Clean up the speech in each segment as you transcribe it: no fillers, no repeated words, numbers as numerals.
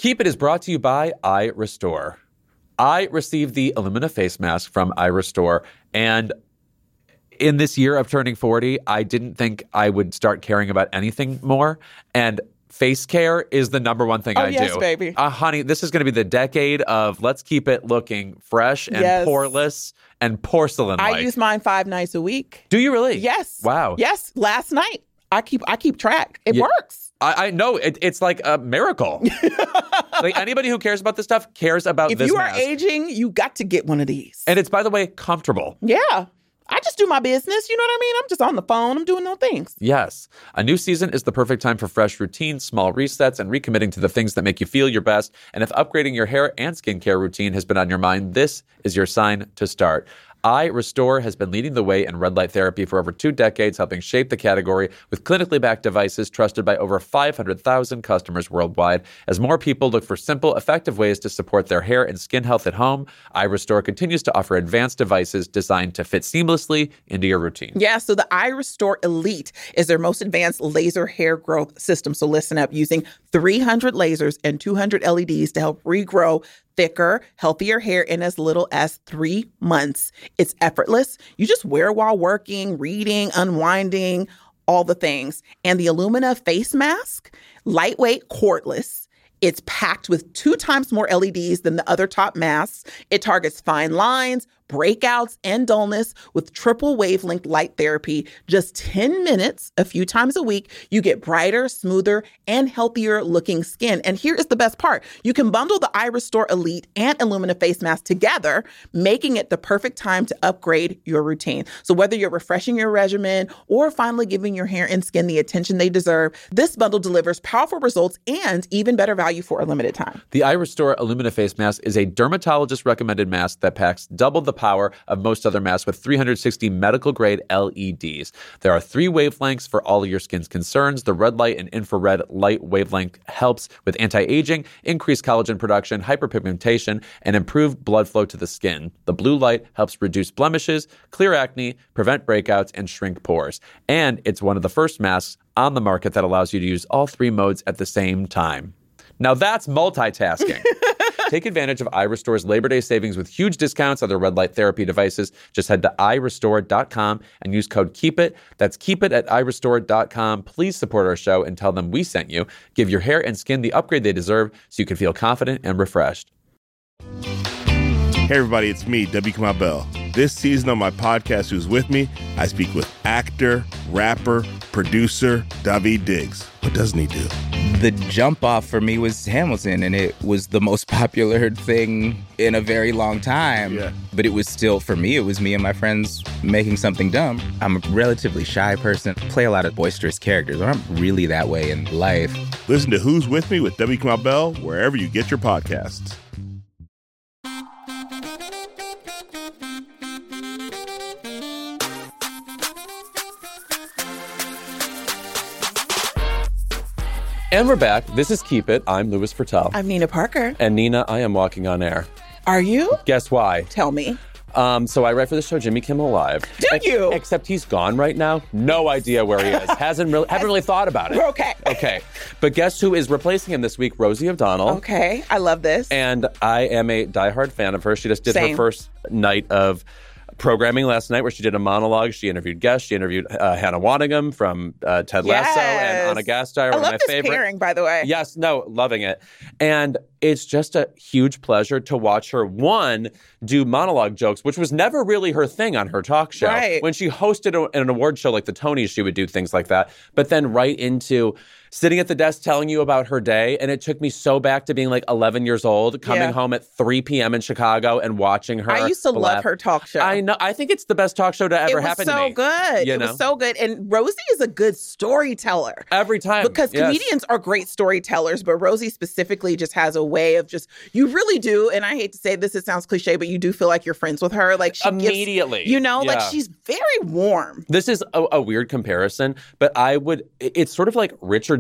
Keep It is brought to you by iRestore. I received the Illumina face mask from iRestore, and in this year of turning 40, I didn't think I would start caring about anything more. And face care is the number one thing I do. Oh, yes, baby. Honey, this is going to be the decade of let's keep it looking fresh and poreless and porcelain-like. I use mine 5 nights a week. Do you really? Yes. Wow. Yes. Last night. I keep track. It works. I know. It's like a miracle. Like anybody who cares about this stuff cares about this If you are mask. aging, you got to get one of these. And it's, by the way, comfortable. Yeah. I just do my business. You know what I mean? I'm just on the phone. I'm doing no things. Yes. A new season is the perfect time for fresh routines, small resets, and recommitting to the things that make you feel your best. And if upgrading your hair and skincare routine has been on your mind, this is your sign to start. iRestore has been leading the way in red light therapy for over 2 decades, helping shape the category with clinically backed devices trusted by over 500,000 customers worldwide. As more people look for simple, effective ways to support their hair and skin health at home, iRestore continues to offer advanced devices designed to fit seamlessly into your routine. Yeah, so the iRestore Elite is their most advanced laser hair growth system. So listen up, using 300 lasers and 200 LEDs to help regrow thicker, healthier hair in as little as 3 months. It's effortless. You just wear it while working, reading, unwinding, all the things. And the Illumina face mask, lightweight, cordless. It's packed with 2 times more LEDs than the other top masks. It targets fine lines, breakouts, and dullness with triple wavelength light therapy. Just 10 minutes a few times a week, you get brighter, smoother, and healthier looking skin. And here is the best part. You can bundle the iRestore Elite and Illumina face mask together, making it the perfect time to upgrade your routine. So whether you're refreshing your regimen or finally giving your hair and skin the attention they deserve, this bundle delivers powerful results and even better value for a limited time. The iRestore Illumina face mask is a dermatologist recommended mask that packs double the power of most other masks with 360 medical-grade LEDs. There are 3 wavelengths for all of your skin's concerns. The red light and infrared light wavelength helps with anti-aging, increased collagen production, hyperpigmentation, and improved blood flow to the skin. The blue light helps reduce blemishes, clear acne, prevent breakouts, and shrink pores. And it's one of the first masks on the market that allows you to use all 3 modes at the same time. Now that's multitasking. Take advantage of iRestore's Labor Day savings with huge discounts on their red light therapy devices. Just head to iRestore.com and use code KEEPIT. That's KEEPIT at iRestore.com. Please support our show and tell them we sent you. Give your hair and skin the upgrade they deserve so you can feel confident and refreshed. Hey everybody, it's me, W. Kamau Bell. This season on my podcast, Who's With Me, I speak with actor, rapper, producer, Daveed Diggs. What doesn't he do? The jump off for me was Hamilton, and it was the most popular thing in a very long time. Yeah. But it was still, for me, it was me and my friends making something dumb. I'm a relatively shy person, play a lot of boisterous characters. I'm really that way in life. Listen to Who's With Me with W. Kamau Bell wherever you get your podcasts. And we're back. This is Keep It. I'm Louis Fertel. I'm Nina Parker. And Nina, I am walking on air. Are you? Guess why? Tell me. So I write for the show Jimmy Kimmel Live. Do you? Except he's gone right now. No idea where he is. Haven't really thought about it. Okay. Okay. But guess who is replacing him this week? Rosie O'Donnell. Okay. I love this. And I am a diehard fan of her. She just did Same. her first night of programming last night where she did a monologue. She interviewed guests. She interviewed Hannah Waddingham from Ted Lasso and Anna Gasteyer, one of my favorite. I love this pairing, by the way. Yes, no, loving it. And it's just a huge pleasure to watch her, one, do monologue jokes, which was never really her thing on her talk show. Right. When she hosted an award show like the Tonys, she would do things like that. But then right into sitting at the desk telling you about her day. And it took me so back to being like 11 years old, coming home at 3 p.m. in Chicago and watching her. I used to love her talk show. I know. I think it's the best talk show to ever happen to me. It was so good. You It know? was so good. And Rosie is a good storyteller. Every time. Because comedians are great storytellers, but Rosie specifically just has a way of just, you really do, and I hate to say this, it sounds cliche, but you do feel like you're friends with her. Like she immediately. Gives, like she's very warm. This is a weird comparison, but it's sort of like Richard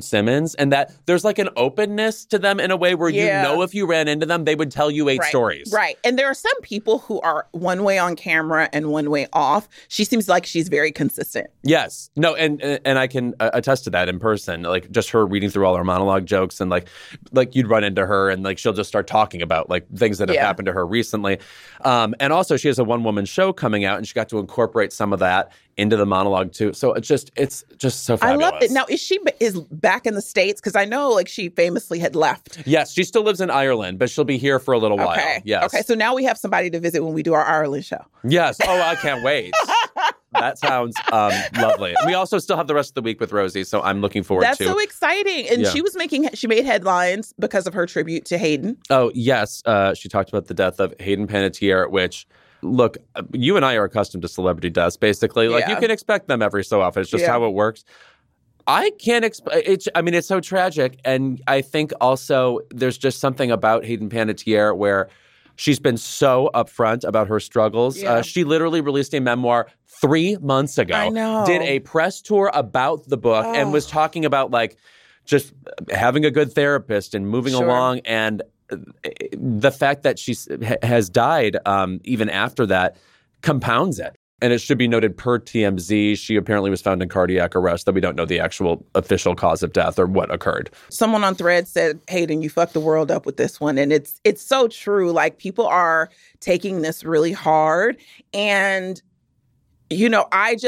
Richard Simmons, and that there's like an openness to them in a way where you know if you ran into them, they would tell you 8 stories. Right. And there are some people who are one way on camera and one way off. She seems like she's very consistent. Yes. No, and I can attest to that in person. Like just her reading through all her monologue jokes, and like you'd run into her and like she'll just start talking about like things that have happened to her recently. And also she has a one-woman show coming out, and she got to incorporate some of that into the monologue too. So it's just so fabulous. I love it. Now, is she back in the States? Because I know like she famously had left. Yes, she still lives in Ireland, but she'll be here for a little while. Yes. Okay, so now we have somebody to visit when we do our Ireland show. Yes. Oh, I can't wait. That sounds lovely. We also still have the rest of the week with Rosie, so I'm looking forward to. That's so exciting. And she made headlines because of her tribute to Hayden. Oh, yes. She talked about the death of Hayden Panettiere, which, look, you and I are accustomed to celebrity deaths, basically. Like, you can expect them every so often. It's just how it works. I can't expect it. I mean, it's so tragic. And I think also there's just something about Hayden Panettiere where she's been so upfront about her struggles. She literally released a memoir 3 months ago. I know. Did a press tour about the book and was talking about like just having a good therapist and moving along. And the fact that she has died even after that compounds it. And it should be noted, per TMZ, she apparently was found in cardiac arrest, though we don't know the actual official cause of death or what occurred. Someone on Threads said, Hayden, you fucked the world up with this one. And it's so true. Like, people are taking this really hard. And, you know,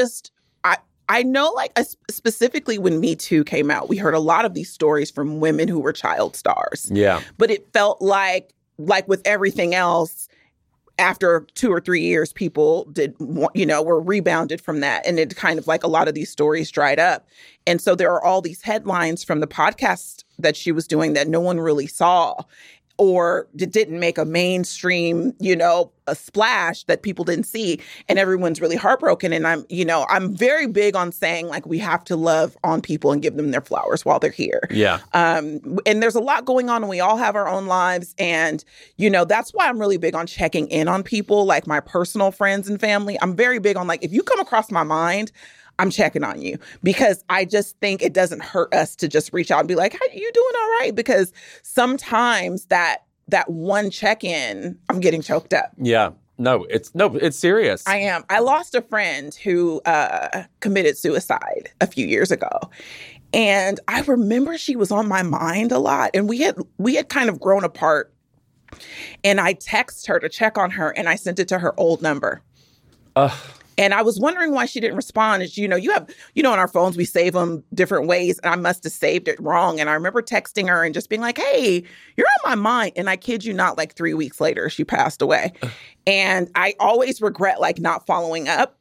I know, like, specifically when Me Too came out, we heard a lot of these stories from women who were child stars. Yeah. But it felt like with everything else, after 2 or 3 years, people were rebounded from that. And it kind of like a lot of these stories dried up. And so there are all these headlines from the podcast that she was doing that no one really saw, or didn't make a mainstream, a splash that people didn't see. And everyone's really heartbroken. And I'm very big on saying, like, we have to love on people and give them their flowers while they're here. Yeah. And there's a lot going on, and we all have our own lives. And, that's why I'm really big on checking in on people, like my personal friends and family. I'm very big on, like, if you come across my mind, I'm checking on you, because I just think it doesn't hurt us to just reach out and be like, "How you doing? All right?" Because sometimes that one check-in, I'm getting choked up. Yeah. No, it's serious. I am. I lost a friend who committed suicide a few years ago. And I remember she was on my mind a lot. And we had kind of grown apart. And I texted her to check on her, and I sent it to her old number. And I was wondering why she didn't respond. As you have, on our phones, we save them different ways. And I must have saved it wrong. And I remember texting her and just being like, "Hey, you're on my mind." And I kid you not, like 3 weeks later, she passed away. And I always regret like not following up.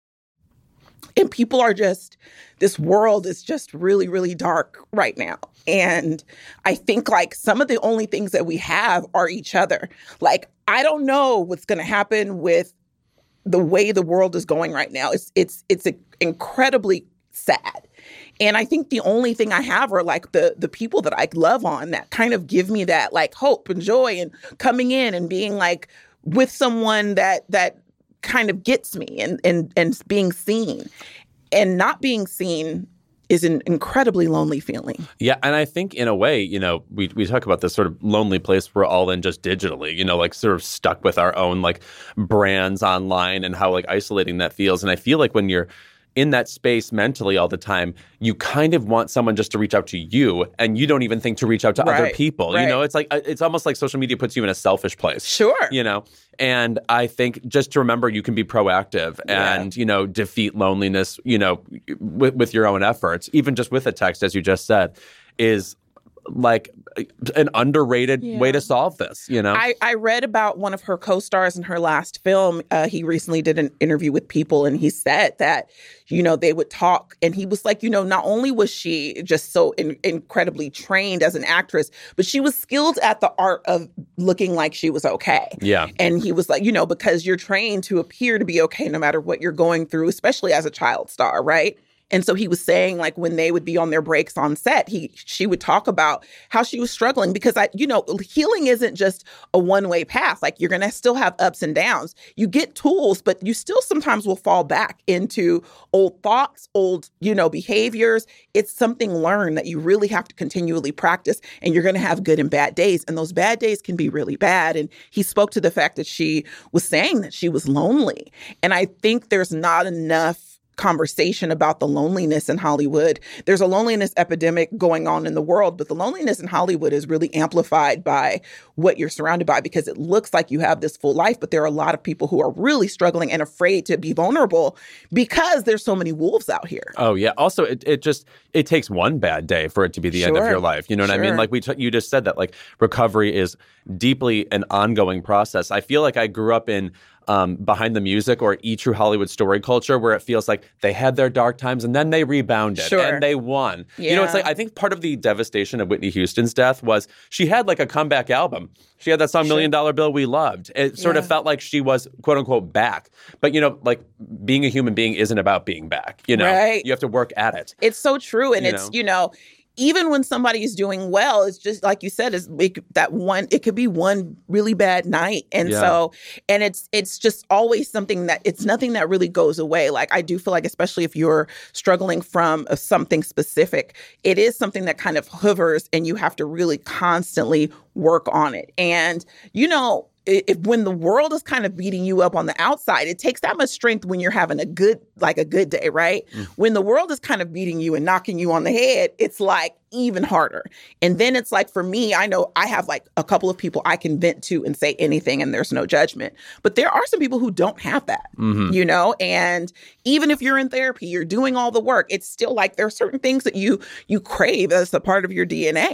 And people are this world is just really, really dark right now. And I think like some of the only things that we have are each other. Like, I don't know what's going to happen with the way the world is going right now. It's incredibly sad. And I think the only thing I have are like the people that I love on that kind of give me that like hope and joy, and coming in and being like with someone that kind of gets me, and being seen. And not being seen is an incredibly lonely feeling. Yeah, and I think in a way, we talk about this sort of lonely place we're all in just digitally, like sort of stuck with our own like brands online, and how like isolating that feels. And I feel like when you're in that space mentally all the time, you kind of want someone just to reach out to you, and you don't even think to reach out to other people. Right. It's like, it's almost like social media puts you in a selfish place. Sure. And I think just to remember you can be proactive and, defeat loneliness, with your own efforts, even just with a text, as you just said, is like an underrated way to solve this, I read about one of her co-stars in her last film. He recently did an interview with People, and he said that, they would talk, and he was like, not only was she just so incredibly trained as an actress, but she was skilled at the art of looking like she was okay. Yeah. And he was like, because you're trained to appear to be okay no matter what you're going through, especially as a child star, right? And so he was saying, like, when they would be on their breaks on set, she would talk about how she was struggling because healing isn't just a one-way path. Like, you're going to still have ups and downs. You get tools, but you still sometimes will fall back into old thoughts, old, behaviors. It's something learned that you really have to continually practice, and you're going to have good and bad days. And those bad days can be really bad. And he spoke to the fact that she was saying that she was lonely. And I think there's not enough conversation about the loneliness in Hollywood. There's a loneliness epidemic going on in the world, but the loneliness in Hollywood is really amplified by what you're surrounded by, because it looks like you have this full life, but there are a lot of people who are really struggling and afraid to be vulnerable because there's so many wolves out here. Oh, yeah. Also, it takes one bad day for it to be the end of your life. You know what I mean? Like you just said that, like, recovery is deeply an ongoing process. I feel like I grew up in behind the music or true Hollywood story culture where it feels like they had their dark times and then they rebounded and they won. Yeah. It's like, I think part of the devastation of Whitney Houston's death was she had like a comeback album. She had that song, $1 Million Bill We Loved. It sort of felt like she was, quote unquote, back. But, like, being a human being isn't about being back. Right. You have to work at it. It's so true. And even when somebody is doing well, it's just like you said, it could be one really bad night. And and it's just always something that it's nothing that really goes away. Like, I do feel like, especially if you're struggling from something specific, it is something that kind of hovers and you have to really constantly work on it. And, when the world is kind of beating you up on the outside, it takes that much strength when you're having a good day, right? When the world is kind of beating you and knocking you on the head, it's like even harder. And then it's like, for me, I know I have like a couple of people I can vent to and say anything and there's no judgment. But there are some people who don't have that, and even if you're in therapy, you're doing all the work, it's still like there are certain things that you crave as a part of your DNA.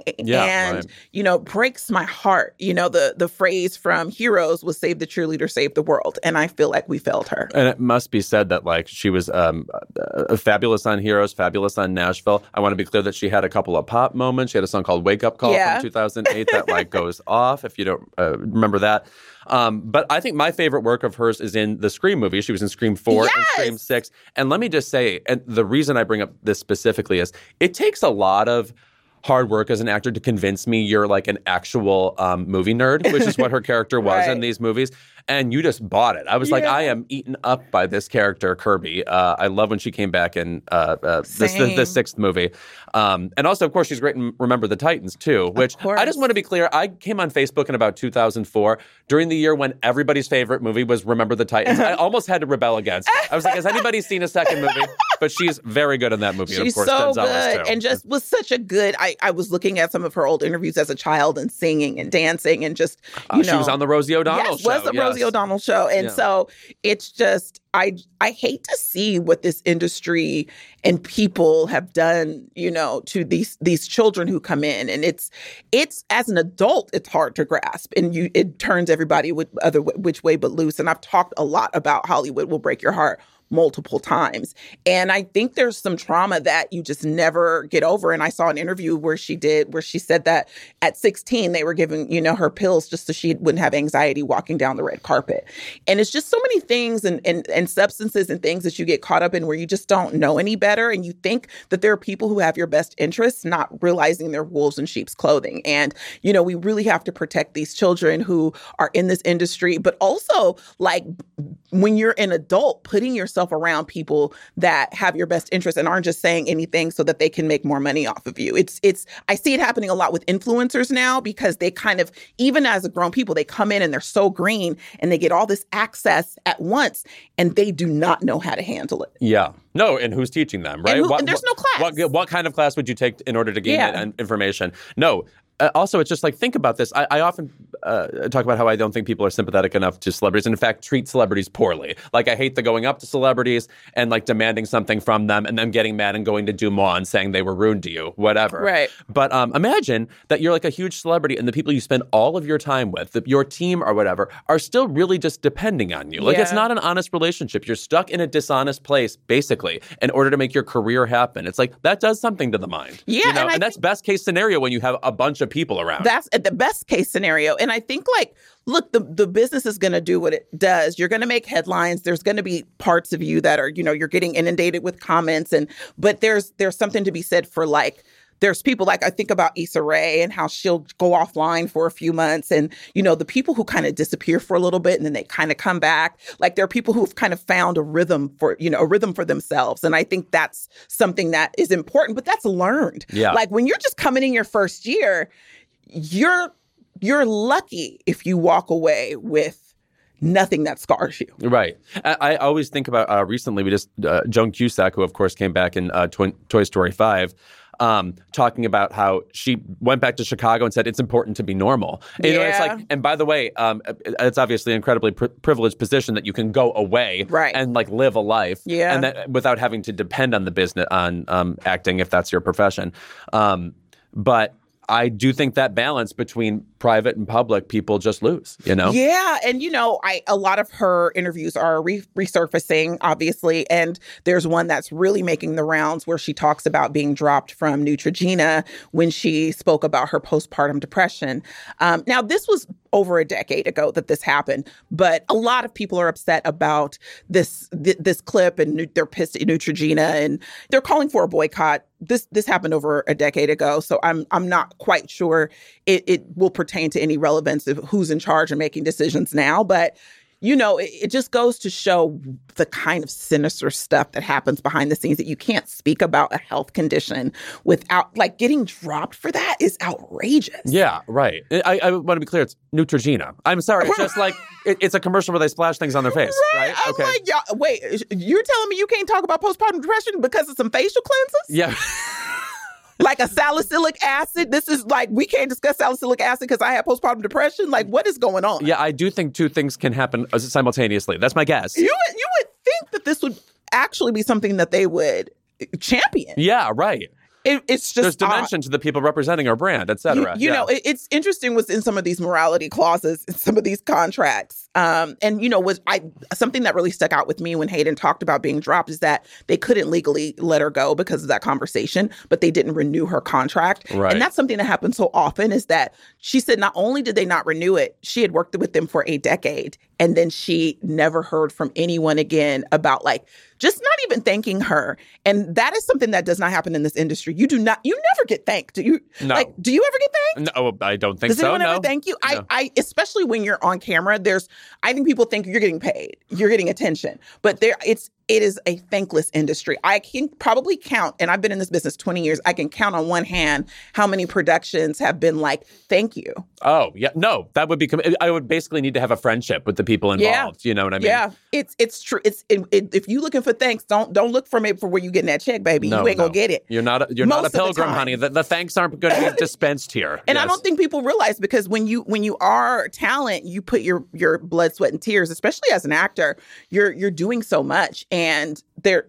Breaks my heart. The phrase from Heroes was "Save the cheerleader, save the world." And I feel like we failed her. And it must be said that, like, she was fabulous on Heroes, fabulous on Nashville. I want to be clear that she had a couple of pop moments. She had a song called Wake Up Call from 2008 that, like, goes off, if you don't remember that. But I think my favorite work of hers is in the Scream movie. She was in Scream 4 and Scream 6. And let me just say, and the reason I bring up this specifically is it takes a lot of hard work as an actor to convince me you're like an actual movie nerd, which is what her character was in these movies. And you just bought it. I was like, I am eaten up by this character, Kirby. I love when she came back in the sixth movie. And also, of course, she's great in Remember the Titans, too, which I just want to be clear. I came on Facebook in about 2004 during the year when everybody's favorite movie was Remember the Titans. I almost had to rebel against it. I was like, has anybody seen a second movie? But she's very good in that movie. She's and of course, so Gonzalez, good too. and just was such a good, I was looking at some of her old interviews as a child and singing and dancing and just, she was on the Rosie O'Donnell show. Yes, was the Rosie O'Donnell show. And so it's just, I hate to see what this industry and people have done, to these children who come in. And it's as an adult, it's hard to grasp. And it turns everybody which way but loose. And I've talked a lot about Hollywood will break your heart multiple times. And I think there's some trauma that you just never get over. And I saw an interview where she said that at 16, they were giving, her pills just so she wouldn't have anxiety walking down the red carpet. And it's just so many things and substances and things that you get caught up in where you just don't know any better. And you think that there are people who have your best interests, not realizing they're wolves in sheep's clothing. And, we really have to protect these children who are in this industry, but also, like, when you're an adult, putting yourself around people that have your best interests and aren't just saying anything so that they can make more money off of you. I see it happening a lot with influencers now because they kind of, even as a grown people, they come in and they're so green and they get all this access at once and they do not know how to handle it. Yeah. No, and who's teaching them, right? And there's no class. What kind of class would you take in order to gain that information? No. Also, it's just like, think about this. I often talk about how I don't think people are sympathetic enough to celebrities and, in fact, treat celebrities poorly. Like, I hate the going up to celebrities and, like, demanding something from them and them getting mad and going to Dumont and saying they were rude to you, whatever. Right. But imagine that you're, like, a huge celebrity and the people you spend all of your time with, your team or whatever, are still really just depending on you. Like, it's not an honest relationship. You're stuck in a dishonest place, basically, in order to make your career happen. It's like, that does something to the mind. Yeah. And that's best case scenario when you have a bunch of people around. That's the best case scenario. And I think look, the business is going to do what it does. You're going to make headlines. There's going to be parts of you that are, you're getting inundated with comments, but there's something to be said for there's people I think about Issa Rae and how she'll go offline for a few months. And, the people who kind of disappear for a little bit and then they kind of come back. There are people who've kind of found a rhythm for themselves. And I think that's something that is important, but that's learned. Yeah. When you're just coming in your first year, you're lucky if you walk away with nothing that scars you. Right. I always think about recently, we just, Joan Cusack, who of course came back in Toy Story 5, talking about how she went back to Chicago and said it's important to be normal. And, it's and by the way, it's obviously an incredibly privileged position that you can go away and live a life, and that without having to depend on the business on acting if that's your profession. But I do think that balance between private and public, people just lose, Yeah. And, a lot of her interviews are resurfacing, obviously. And there's one that's really making the rounds where she talks about being dropped from Neutrogena when she spoke about her postpartum depression. Now, this was over a decade ago that this happened, but a lot of people are upset about this clip, and they're pissed at Neutrogena, and they're calling for a boycott. This happened over a decade ago, so I'm not quite sure it will pertain to any relevance of who's in charge and making decisions now. But it just goes to show the kind of sinister stuff that happens behind the scenes, that you can't speak about a health condition without getting dropped for that is outrageous. Yeah, right. I want to be clear. It's Neutrogena. I'm sorry. It's just it's a commercial where they splash things on their face. Right? I'm wait, you're telling me you can't talk about postpartum depression because of some facial cleansers? Yeah. A salicylic acid. This is we can't discuss salicylic acid because I have postpartum depression. What is going on? Yeah, I do think two things can happen simultaneously. That's my guess. You would think that this would actually be something that they would champion. Yeah, right. It's just there's dimension to the people representing our brand, et cetera. It's interesting what's in some of these morality clauses in some of these contracts. Something that really stuck out with me when Hayden talked about being dropped is that they couldn't legally let her go because of that conversation, but they didn't renew her contract. Right. And that's something that happens so often, is that she said not only did they not renew it, she had worked with them for a decade, and then she never heard from anyone again about just not even thanking her. And that is something that does not happen in this industry. You never get thanked. Do you? No. Do you ever get thanked? No, I don't think so. Does anyone ever thank you? No. I especially when you're on camera, I think people think you're getting paid, you're getting attention, but it is a thankless industry. I can probably count, and I've been in this business 20 years, I can count on one hand how many productions have been thank you. Oh, yeah. No, that would be, I would basically need to have a friendship with the people involved. You know what I mean? Yeah, it's true. If you're looking for thanks, don't look for where you getting that check, baby. You ain't gonna get it. You're not a pilgrim, honey. The thanks aren't going to be dispensed here. And I don't think people realize, because when you are talent, you put your blood, sweat, and tears, especially as an actor, you're doing so much. And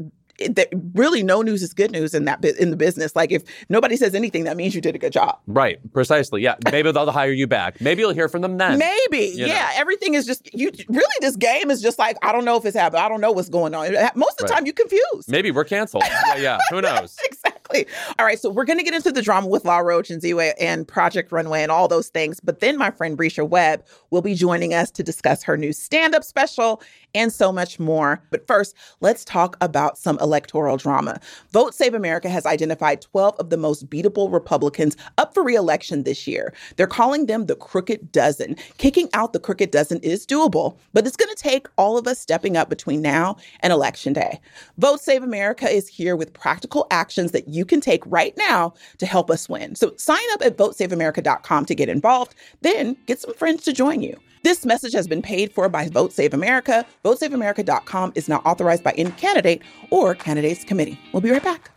really no news is good news in the business. If nobody says anything, that means you did a good job. Right. Precisely. Yeah. Maybe they'll hire you back. Maybe you'll hear from them then. Maybe. Yeah. Everything is just this game is just I don't know if it's happening. I don't know what's going on. Most of the time you're confused. Maybe we're canceled. Yeah. Who knows? Exactly. All right. So we're going to get into the drama with La Roche and Ziwe and Project Runway and all those things. But then my friend Brescia Webb will be joining us to discuss her new stand-up special and so much more. But first, let's talk about some electoral drama. Vote Save America has identified 12 of the most beatable Republicans up for re-election this year. They're calling them the Crooked Dozen. Kicking out the Crooked Dozen is doable, but it's going to take all of us stepping up between now and Election Day. Vote Save America is here with practical actions that you can take right now to help us win. So sign up at votesaveamerica.com to get involved, then get some friends to join you. This message has been paid for by Vote Save America. VoteSaveAmerica.com is not authorized by any candidate or candidates committee. We'll be right back.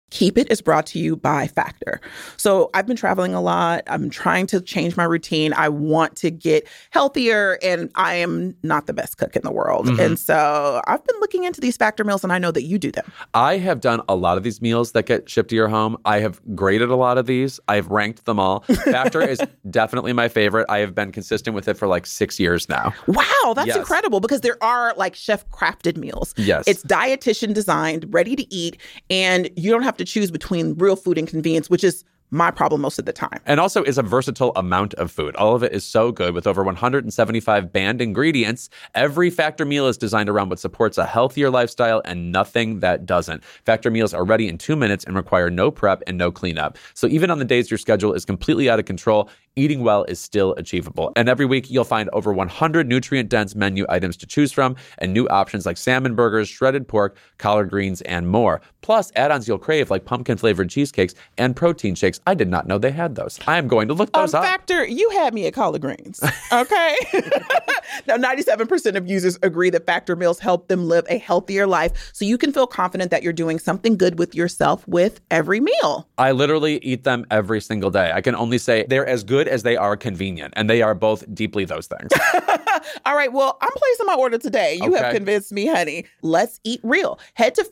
Keep It is brought to you by Factor. So I've been traveling a lot. I'm trying to change my routine. I want to get healthier, and I am not the best cook in the world. And so I've been looking into these Factor meals, and I know that you do them. I have done a lot of these meals that get shipped to your home. I have graded a lot of these. I've ranked them all. Factor is definitely my favorite. I have been consistent with it for like 6 years now. Wow, that's Yes. incredible, because there are like chef-crafted meals. Yes. It's dietitian designed, ready to eat, and you don't have to choose between real food and convenience, which is my problem most of the time. And also is a versatile amount of food. All of it is so good with over 175 banned ingredients. Every Factor meal is designed around what supports a healthier lifestyle and nothing that doesn't. Factor meals are ready in 2 minutes and require no prep and no cleanup. So even on the days your schedule is completely out of control, eating well is still achievable. And every week you'll find over 100 nutrient-dense menu items to choose from and new options like salmon burgers, shredded pork, collard greens, and more. Plus add-ons you'll crave like pumpkin-flavored cheesecakes and protein shakes. I did not know they had those. I am going to look those up. Factor, you had me at collard greens, okay? Now, 97% of users agree that Factor meals help them live a healthier life, so you can feel confident that you're doing something good with yourself with every meal. I literally eat them every single day. I can only say they're as good as they are convenient, and they are both deeply those things. All right, well, I'm placing my order today. You have Okay. convinced me, honey. Let's eat real. Head to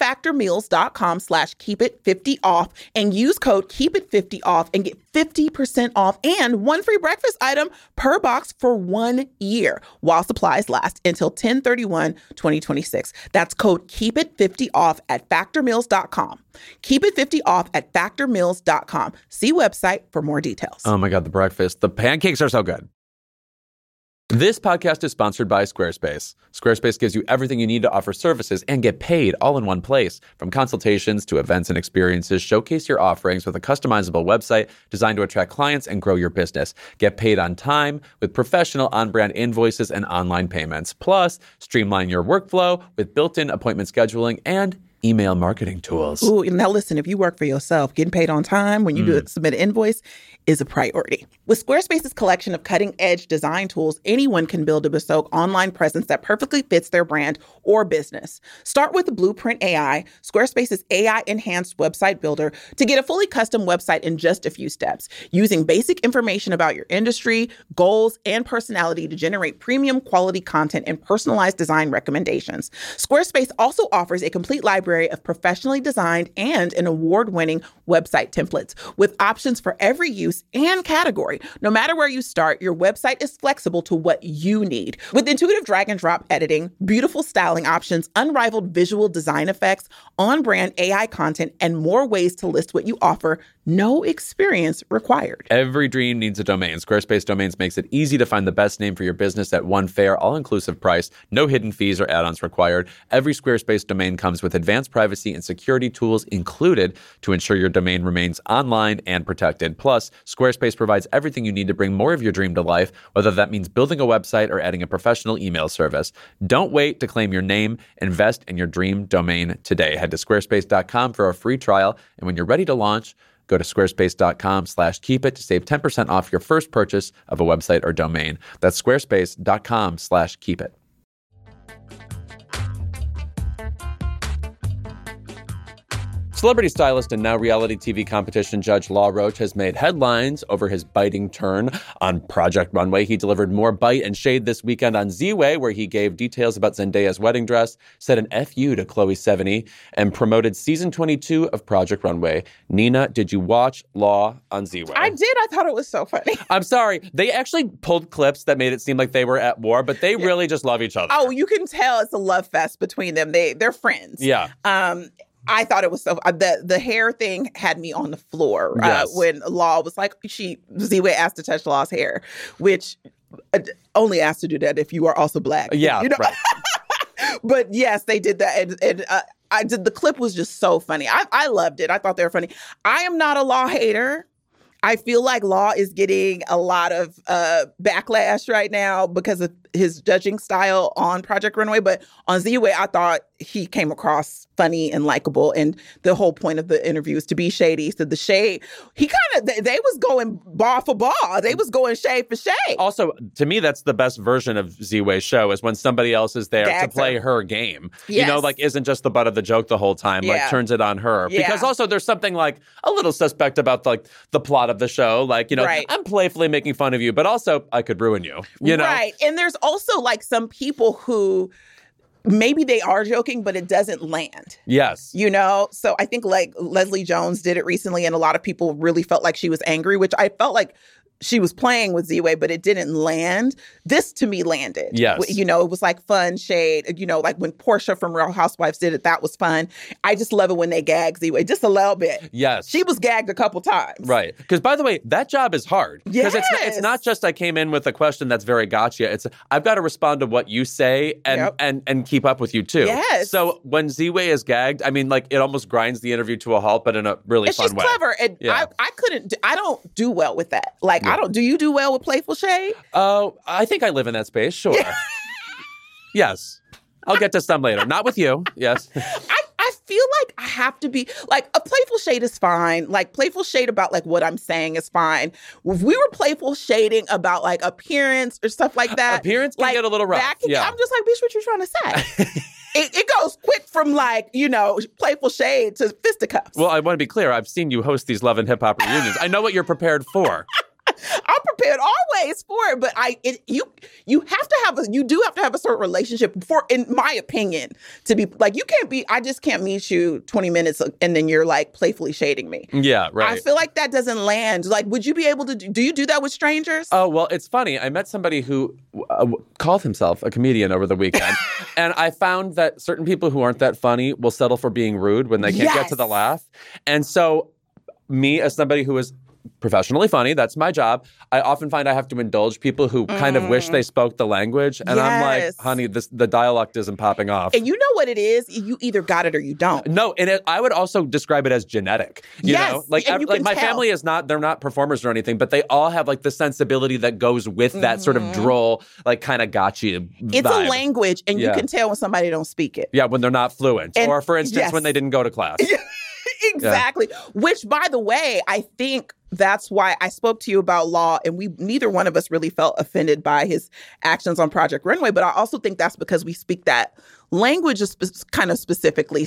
factormeals.com/keepit50off and use code KEEPIT50off and get 50% off and one free breakfast item per box for 1 year while supplies last until 10/31/2026. That's code KEEPIT50off at factormeals.com. Keep it 50 off at factormeals.com. See website for more details. Oh my God, the breakfast. The pancakes are so good. This podcast is sponsored by Squarespace. Squarespace gives you everything you need to offer services and get paid all in one place. From consultations to events and experiences, showcase your offerings with a customizable website designed to attract clients and grow your business. Get paid on time with professional on-brand invoices and online payments. Plus, streamline your workflow with built-in appointment scheduling and email marketing tools. Ooh, now listen, if you work for yourself, getting paid on time when you submit an invoice is a priority. With Squarespace's collection of cutting-edge design tools, anyone can build a bespoke online presence that perfectly fits their brand or business. Start with Blueprint AI, Squarespace's AI-enhanced website builder, to get a fully custom website in just a few steps, using basic information about your industry, goals, and personality to generate premium quality content and personalized design recommendations. Squarespace also offers a complete library of professionally designed and an award-winning website templates with options for every use and category. No matter where you start, your website is flexible to what you need. With intuitive drag and drop editing, beautiful styling options, unrivaled visual design effects, on-brand AI content, and more ways to list what you offer, no experience required. Every dream needs a domain. Squarespace Domains makes it easy to find the best name for your business at one fair, all-inclusive price. No hidden fees or add-ons required. Every Squarespace domain comes with advanced privacy and security tools included to ensure your domain remains online and protected. Plus, Squarespace provides everything you need to bring more of your dream to life, whether that means building a website or adding a professional email service. Don't wait to claim your name. Invest in your dream domain today. Head to squarespace.com for a free trial. And when you're ready to launch, go to squarespace.com/keepit to save 10% off your first purchase of a website or domain. That's squarespace.com/keepit. Celebrity stylist and now reality TV competition judge Law Roach has made headlines over his biting turn on Project Runway. He delivered more bite and shade this weekend on Z-Way, where he gave details about Zendaya's wedding dress, said an FU to Chloe Sevigny, and promoted season 22 of Project Runway. Nina, did you watch Law on Z-Way? I did. I thought it was so funny. I'm sorry. They actually pulled clips that made it seem like they were at war, but they really just love each other. Oh, you can tell it's a love fest between them. They're friends. Yeah. I thought it was so the hair thing had me on the floor Yes. when Law was like, Z-Way asked to touch Law's hair, which only asked to do that if you are also black. Yeah, you know? right. But yes, they did that, and the clip was just so funny. I loved it. I thought they were funny. I am not a Law hater. I feel like Law is getting a lot of backlash right now because of his judging style on Project Runway, but on Z-Way, I thought he came across funny and likable. And the whole point of the interview is to be shady. So the shade, he kind of, they was going bar for bar. They was going shade for shade. Also, to me, that's the best version of Z-Way's show is when somebody else is there Gags to play her game. You know, Yes. like isn't just the butt of the joke the whole time, like Yeah. turns it on her. Yeah. Because also there's something like a little suspect about like the plot of the show. Like, you know, Right. I'm playfully making fun of you, but also I could ruin you, you know? Right. And there's also like some people who maybe they are joking, but it doesn't land. Yes. You know, so I think like Leslie Jones did it recently, and a lot of people really felt like she was angry, which I felt like she was playing with Z-Way, but it didn't land. This to me landed. Yes. You know, it was like fun shade. You know, like when Portia from Real Housewives did it, that was fun. I just love it when they gag Z-Way just a little bit. Yes. She was gagged a couple times. Right. Because, by the way, that job is hard. Because it's Yes. not just I came in with a question that's very gotcha. It's I've got to respond to what you say and Yep. and keep up with you, too. Yes. So when Z-Way is gagged, I mean, like, it almost grinds the interview to a halt, but in a really And fun she's way. clever. And Yeah. I don't do well with that. Like, do you do well with playful shade? Oh, I think I live in that space. Sure. Yes. I'll get to some later. Not with you. Yes. I feel like I have to be like a playful shade is fine. Like playful shade about like what I'm saying is fine. If we were playful shading about like appearance or stuff like that, Appearance can like, get a little rough. that can- Yeah. I'm just like, bitch, what you trying to say? it goes quick from like, you know, playful shade to fisticuffs. Well, I want to be clear. I've seen you host these Love and Hip Hop reunions. I know what you're prepared for. I'm prepared always for it, but you do have to have a certain relationship for, in my opinion, to be like, I just can't meet you 20 minutes and then you're like playfully shading me. Yeah, right. I feel like that doesn't land. Like, would you be able to do you do that with strangers? Oh, well, it's funny. I met somebody who called himself a comedian over the weekend. And I found that certain people who aren't that funny will settle for being rude when they can't get to the Yes. laugh. And so me, as somebody who is professionally funny, that's my job, I often find I have to indulge people who kind of wish they spoke the language. And I'm like, Yes. honey, the dialect isn't popping off. And you know what it is? You either got it or you don't. No, and I would also describe it as genetic. You Yes, know, like, and you like can my tell. family is not; they're not performers or anything, but they all have like the sensibility that goes with that sort of droll, like kind of gotcha. It's vibe. a language, and you Yeah. can tell when somebody don't speak it. Yeah, when they're not fluent, And- or for instance, yes. when they didn't go to class. Exactly. Which, by the way, I think that's why I spoke to you about Law, and neither one of us really felt offended by his actions on Project Runway. But I also think that's because we speak that language kind of specifically.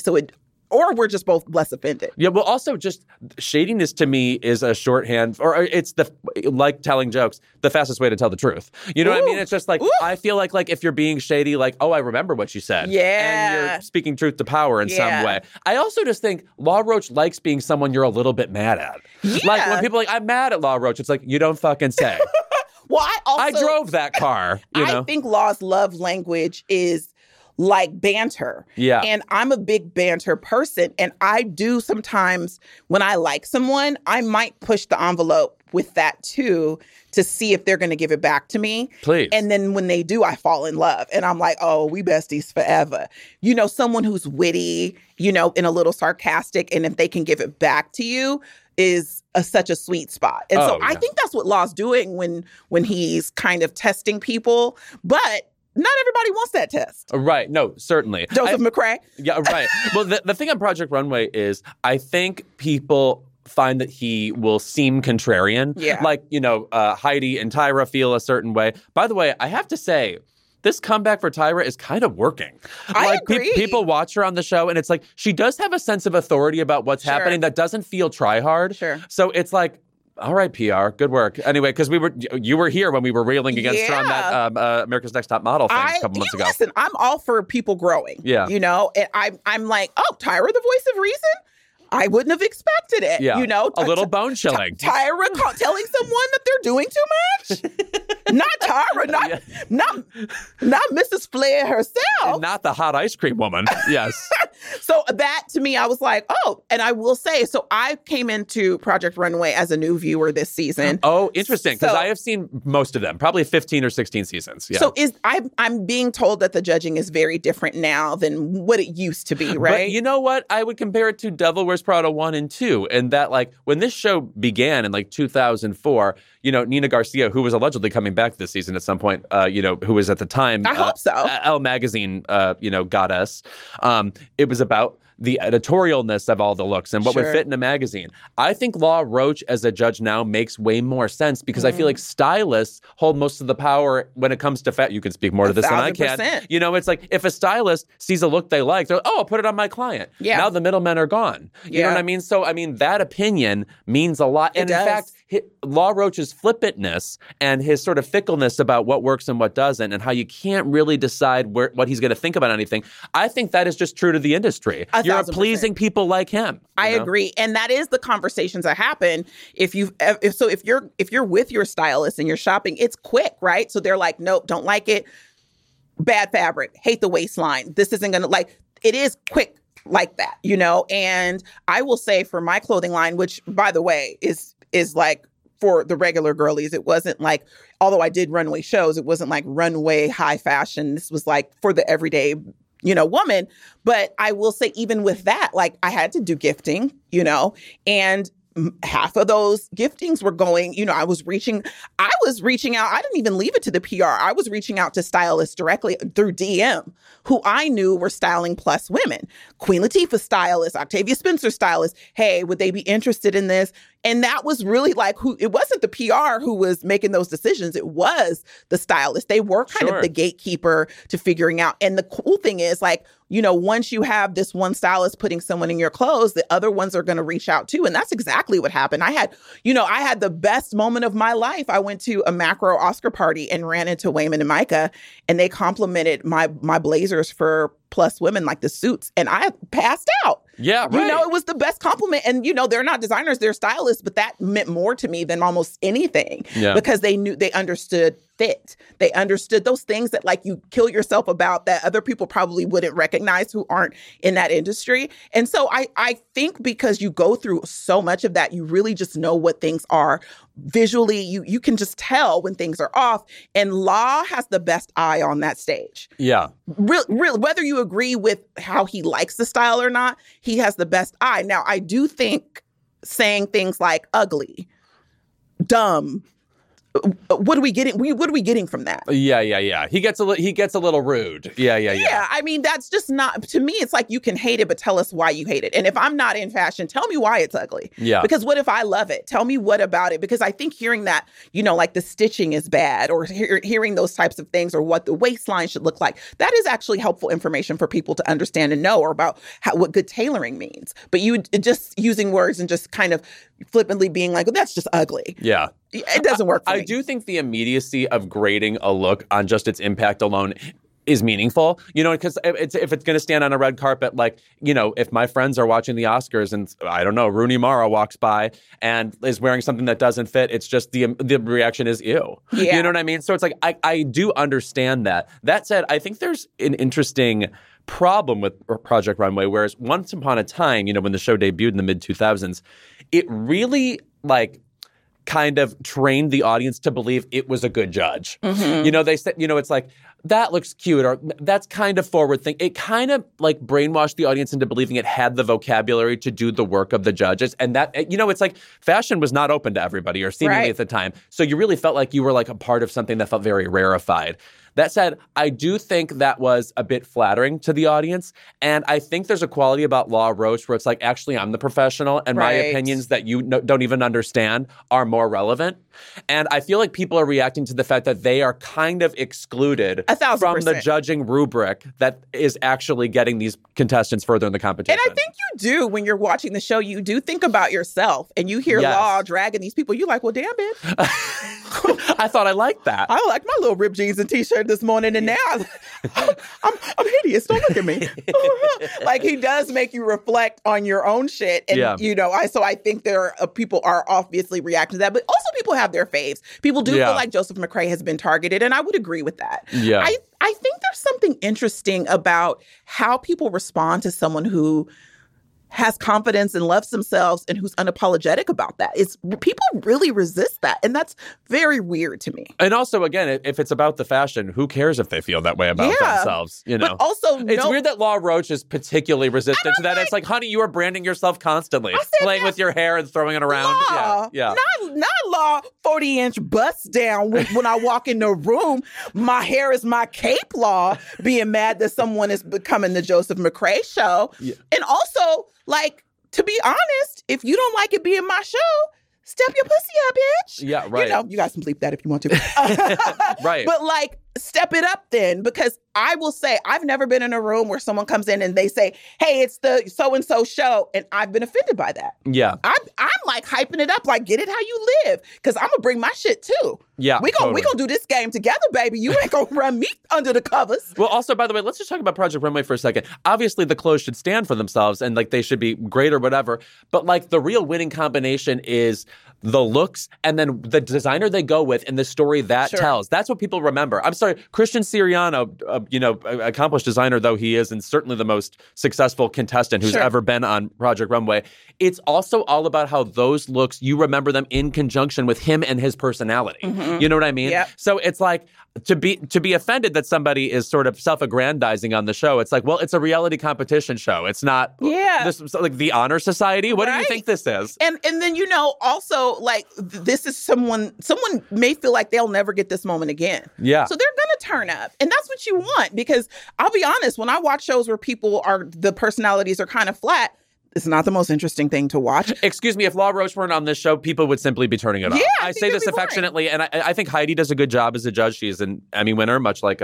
Or we're just both less offended. Yeah, well, also just shadiness to me is a shorthand, or it's like telling jokes, the fastest way to tell the truth. You know what I mean? Ooh. It's just like, Ooh. I feel like if you're being shady, like, oh, I remember what you said. Yeah. And you're speaking truth to power in some Yeah. way. I also just think Law Roach likes being someone you're a little bit mad at. Yeah. Like when people are like, I'm mad at Law Roach, it's like, you don't fucking say. Well, I drove that car, you know? I think Law's love language is like banter. Yeah. And I'm a big banter person. And I do sometimes, when I like someone, I might push the envelope with that too, to see if they're going to give it back to me. Please. And then when they do, I fall in love. And I'm like, oh, we besties forever. You know, someone who's witty, you know, and a little sarcastic. And if they can give it back to you is such a sweet spot. And so I think that's what Law's doing when he's kind of testing people. But not everybody wants that test. Right. No, certainly. Joseph McCrae. Yeah, right. Well, the thing on Project Runway is I think people find that he will seem contrarian. Yeah. Like, you know, Heidi and Tyra feel a certain way. By the way, I have to say, this comeback for Tyra is kind of working. I agree. People watch her on the show, and it's like she does have a sense of authority about what's Sure. happening that doesn't feel try hard. Sure. So it's like, all right, PR, good work. Anyway, because you were here when we were railing against her on that America's Next Top Model thing a couple months ago. Listen, I'm all for people growing. Yeah. You know, and I'm like, oh, Tyra, the voice of reason? I wouldn't have expected it. Yeah. You know, a little bone chilling. Tyra telling someone that they're doing too much? Not Tyra, not Mrs. Flair herself. Not the hot ice cream woman. Yes. So that to me, I was like, oh, and I will say, so I came into Project Runway as a new viewer this season. Oh, interesting. Because So- I have seen most of them, probably 15 or 16 seasons. Yeah. So I'm being told that the judging is very different now than what it used to be, right? But you know what? I would compare it to Devil Wears Prada 1 and 2. And that, like, when this show began in, like, 2004, you know, Nina Garcia, who was allegedly coming back this season at some point, you know, who was at the time... I hope so. Elle Magazine, you know, goddess. It was about the editorialness of all the looks and what would Sure. fit in a magazine. I think Law Roach as a judge now makes way more sense because I feel like stylists hold most of the power when it comes to You can speak more to this than I can. 1,000%. You know, it's like if a stylist sees a look they like, they're like, oh, I'll put it on my client. Yeah. Now the middlemen are gone. You know Yeah. what I mean? So, I mean, that opinion means a lot. And does. in fact, Law Roach's flippantness and his sort of fickleness about what works and what doesn't and how you can't really decide what he's going to think about anything, I think that is just true to the industry. You're 1,000%. pleasing people like him. I you know? agree, and that is the conversations that happen. If you're with your stylist and you're shopping, it's quick, right? So they're like, nope, don't like it, bad fabric, hate the waistline. This isn't gonna it is quick like that, you know. And I will say for my clothing line, which by the way is like for the regular girlies, it wasn't like, although I did runway shows, it wasn't like runway high fashion. This was like for the everyday, you know, woman. But I will say, even with that, like I had to do gifting, you know, and half of those giftings were going, you know, I was reaching out. I didn't even leave it to the PR. I was reaching out to stylists directly through DM who I knew were styling plus women. Queen Latifah stylist, Octavia Spencer stylist. Hey, would they be interested in this? And that was really like it wasn't the PR who was making those decisions. It was the stylist. They were kind of the gatekeeper to figuring out. And the cool thing is, like, you know, once you have this one stylist putting someone in your clothes, the other ones are going to reach out too. And that's exactly what happened. I had the best moment of my life. I went to a macro Oscar party and ran into Wayman and Micah, and they complimented my blazers for plus women, like the suits, and I passed out. Yeah, right. You know, it was the best compliment. And, you know, they're not designers, they're stylists, but that meant more to me than almost anything because they understood fit. They understood those things that, like, you kill yourself about that other people probably wouldn't recognize who aren't in that industry. And so I think because you go through so much of that, you really just know what things are visually. You can just tell when things are off. And Law has the best eye on that stage. Yeah. Really, whether you agree with how he likes the style or not, he has the best eye. Now, I do think saying things like ugly, dumb, what are we getting from that? Yeah. He gets a little rude. Yeah. I mean, that's just not, to me, it's like, you can hate it, but tell us why you hate it. And if I'm not in fashion, tell me why it's ugly. Yeah. Because what if I love it? Tell me what about it? Because I think hearing that, you know, like the stitching is bad, or hearing those types of things, or what the waistline should look like, that is actually helpful information for people to understand and know, or about what good tailoring means. But you just using words and just kind of flippantly being like, well, that's just ugly. Yeah. It doesn't work for me. I do think the immediacy of grading a look on just its impact alone is meaningful, you know, because if it's going to stand on a red carpet, like, you know, if my friends are watching the Oscars and, I don't know, Rooney Mara walks by and is wearing something that doesn't fit, it's just the reaction is ew. Yeah. You know what I mean? So it's like, I do understand that. That said, I think there's an interesting problem with Project Runway, whereas once upon a time, you know, when the show debuted in the mid-2000s, it really, like, kind of trained the audience to believe it was a good judge. Mm-hmm. You know, they said, you know, it's like, that looks cute, or that's kind of forward thinking. It kind of like brainwashed the audience into believing it had the vocabulary to do the work of the judges. And that, you know, it's like fashion was not open to everybody, or seemingly at the time. So you really felt like you were like a part of something that felt very rarefied. That said, I do think that was a bit flattering to the audience. And I think there's a quality about Law Roach where it's like, actually, I'm the professional, and my opinions that you don't even understand are more relevant. And I feel like people are reacting to the fact that they are kind of excluded 1,000%. from the judging rubric that is actually getting these contestants further in the competition. And I think you do, when you're watching the show, you do think about yourself, and you hear Law dragging these people. You're like, well, damn, bitch. I thought I liked that. I like my little ripped jeans and t-shirt this morning, and now I'm hideous. Don't look at me. Like, he does make you reflect on your own shit. And, you know, so I think people are obviously reacting to that, but also people have their faves. People do feel like Joseph McCray has been targeted, and I would agree with that. Yeah. I think there's something interesting about how people respond to someone who has confidence and loves themselves and who's unapologetic about that. People really resist that. And that's very weird to me. And also, again, if it's about the fashion, who cares if they feel that way about themselves? You know, but also, it's weird that Law Roach is particularly resistant to that. It's like, honey, you are branding yourself constantly, playing with your hair and throwing it around. Law, not Law 40-inch bust down when I walk in the room. My hair is my cape, Law, being mad that someone is becoming the Joseph McCray show. Yeah. And also, like, to be honest, if you don't like it being my show, step your pussy up, bitch. Yeah, right. You know, you guys can bleep that if you want to. Right. But, like, step it up then, because I will say I've never been in a room where someone comes in and they say, hey, it's the so-and-so show, and I've been offended by that. Yeah. I'm like hyping it up, like, get it how you live, because I'm going to bring my shit too. Yeah, we gonna do this game together, baby. You ain't gonna run me under the covers. Well, also, by the way, let's just talk about Project Runway for a second. Obviously, the clothes should stand for themselves and, like, they should be great or whatever. But, like, the real winning combination is the looks and then the designer they go with and the story that tells. That's what people remember. I'm sorry, Christian Siriano, accomplished designer though he is, and certainly the most successful contestant who's ever been on Project Runway. It's also all about how those looks, you remember them in conjunction with him and his personality. Mm-hmm. You know what I mean? Yep. So it's like, to be offended that somebody is sort of self-aggrandizing on the show, it's like, well, it's a reality competition show. It's not this, like, the Honor Society. What do you think this is? And then, you know, also, like, this is someone may feel like they'll never get this moment again. Yeah. So they're going to turn up. And that's what you want, because I'll be honest, when I watch shows where the personalities are kind of flat, it's not the most interesting thing to watch. Excuse me, if Law Roach weren't on this show, people would simply be turning it off. I say this affectionately, and I think Heidi does a good job as a judge. She's an Emmy winner, much like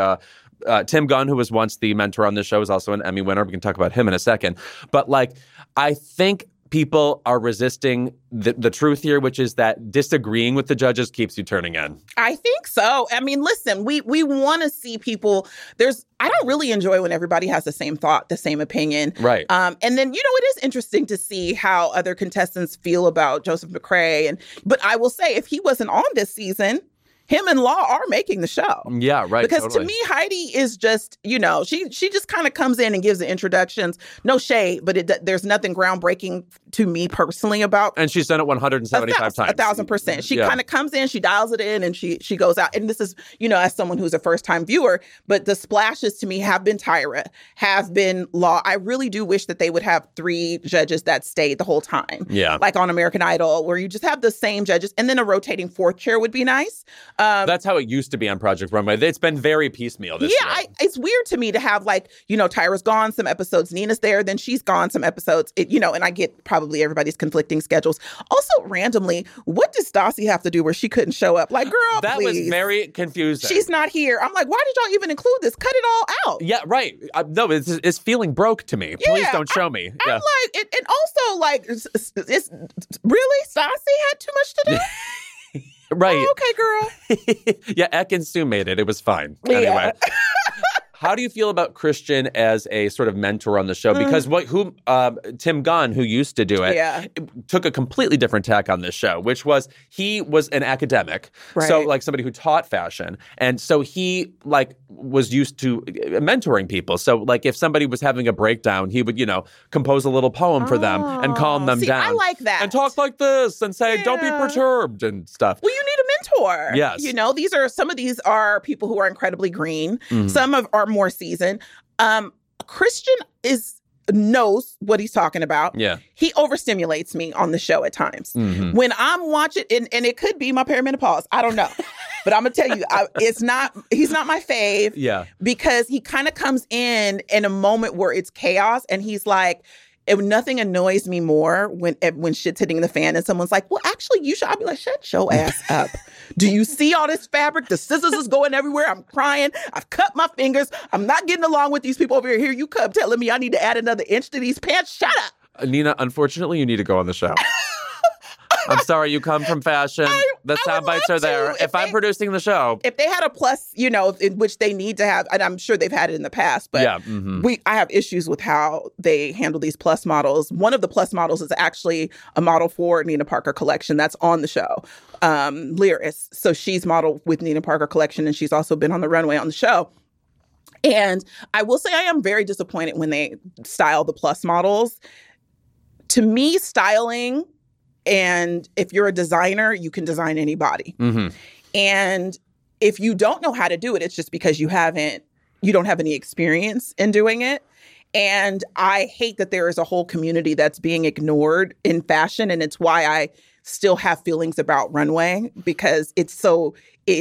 Tim Gunn, who was once the mentor on this show, is also an Emmy winner. We can talk about him in a second. But, like, I think people are resisting the truth here, which is that disagreeing with the judges keeps you turning in. I think so. I mean, listen, we want to see people. I don't really enjoy when everybody has the same thought, the same opinion. Right. And then, you know, it is interesting to see how other contestants feel about Joseph McCray. But I will say, if he wasn't on this season, him and Law are making the show. Yeah, right. Because to me, Heidi is just, you know, she just kind of comes in and gives the introductions. No shade, but there's nothing groundbreaking to me personally about. And she's done it 175 times. 1,000%. She kind of comes in, she dials it in, and she goes out. And this is, you know, as someone who's a first-time viewer, but the splashes to me have been Tyra, have been Law. I really do wish that they would have 3 judges that stayed the whole time. Yeah. Like on American Idol, where you just have the same judges, and then a rotating 4th chair would be nice. That's how it used to be on Project Runway. It's been very piecemeal this year. It's weird to me to have, like, you know, Tyra's gone some episodes, Nina's there, then she's gone some episodes, and I get probably everybody's conflicting schedules. Also, randomly, what does Stassi have to do where she couldn't show up? Like, girl, that please. was very confusing. She's not here. I'm like, why did y'all even include this? Cut it all out. Yeah, right. No, it's feeling broke to me. Yeah, Please don't show me. I'm like, and also, like, it's really, Stassi had too much to do? Right. Oh, okay, girl. Yeah, Ek and Sue made it. It was fine. Anyway. How do you feel about Christian as a sort of mentor on the show? Because Tim Gunn, who used to do it, took a completely different tack on this show, which was he was an academic. Right. So, like, somebody who taught fashion. And so he, like, was used to mentoring people. So, like, if somebody was having a breakdown, he would, you know, compose a little poem for them and calm them down. I like that. And talk like this and say, don't be perturbed and stuff. Well, you need a mentor. Yes. You know, some of these are people who are incredibly green. Mm-hmm. Some are more seasoned. Christian knows what he's talking about. Yeah. He overstimulates me on the show at times. Mm-hmm. When I'm watching, and it could be my perimenopause, I don't know. But I'm going to tell you, he's not my fave. Yeah. Because he kind of comes in a moment where it's chaos, and he's like, nothing annoys me more when shit's hitting the fan and someone's like, well, actually, you should. I'll be like, shut your ass up. Do you see all this fabric? The scissors is going everywhere. I'm crying. I've cut my fingers. I'm not getting along with these people over here. Here you come telling me I need to add another inch to these pants. Shut up. Nina, unfortunately, you need to go on the show. I'm sorry, you come from fashion. The I sound would bites love are there. to. If I'm producing the show. If they had a plus, in which they need to have, and I'm sure they've had it in the past, but Yeah, I have issues with how they handle these plus models. One of the plus models is actually a model for Nina Parker Collection that's on the show, Lyris. So she's modeled with Nina Parker Collection, and she's also been on the runway on the show. And I will say I am very disappointed when they style the plus models. To me, styling, and if you're a designer, you can design anybody. And if you don't know how to do it, it's just because you don't have any experience in doing it. And I hate that there is a whole community that's being ignored in fashion. And it's why I still have feelings about runway, because it's so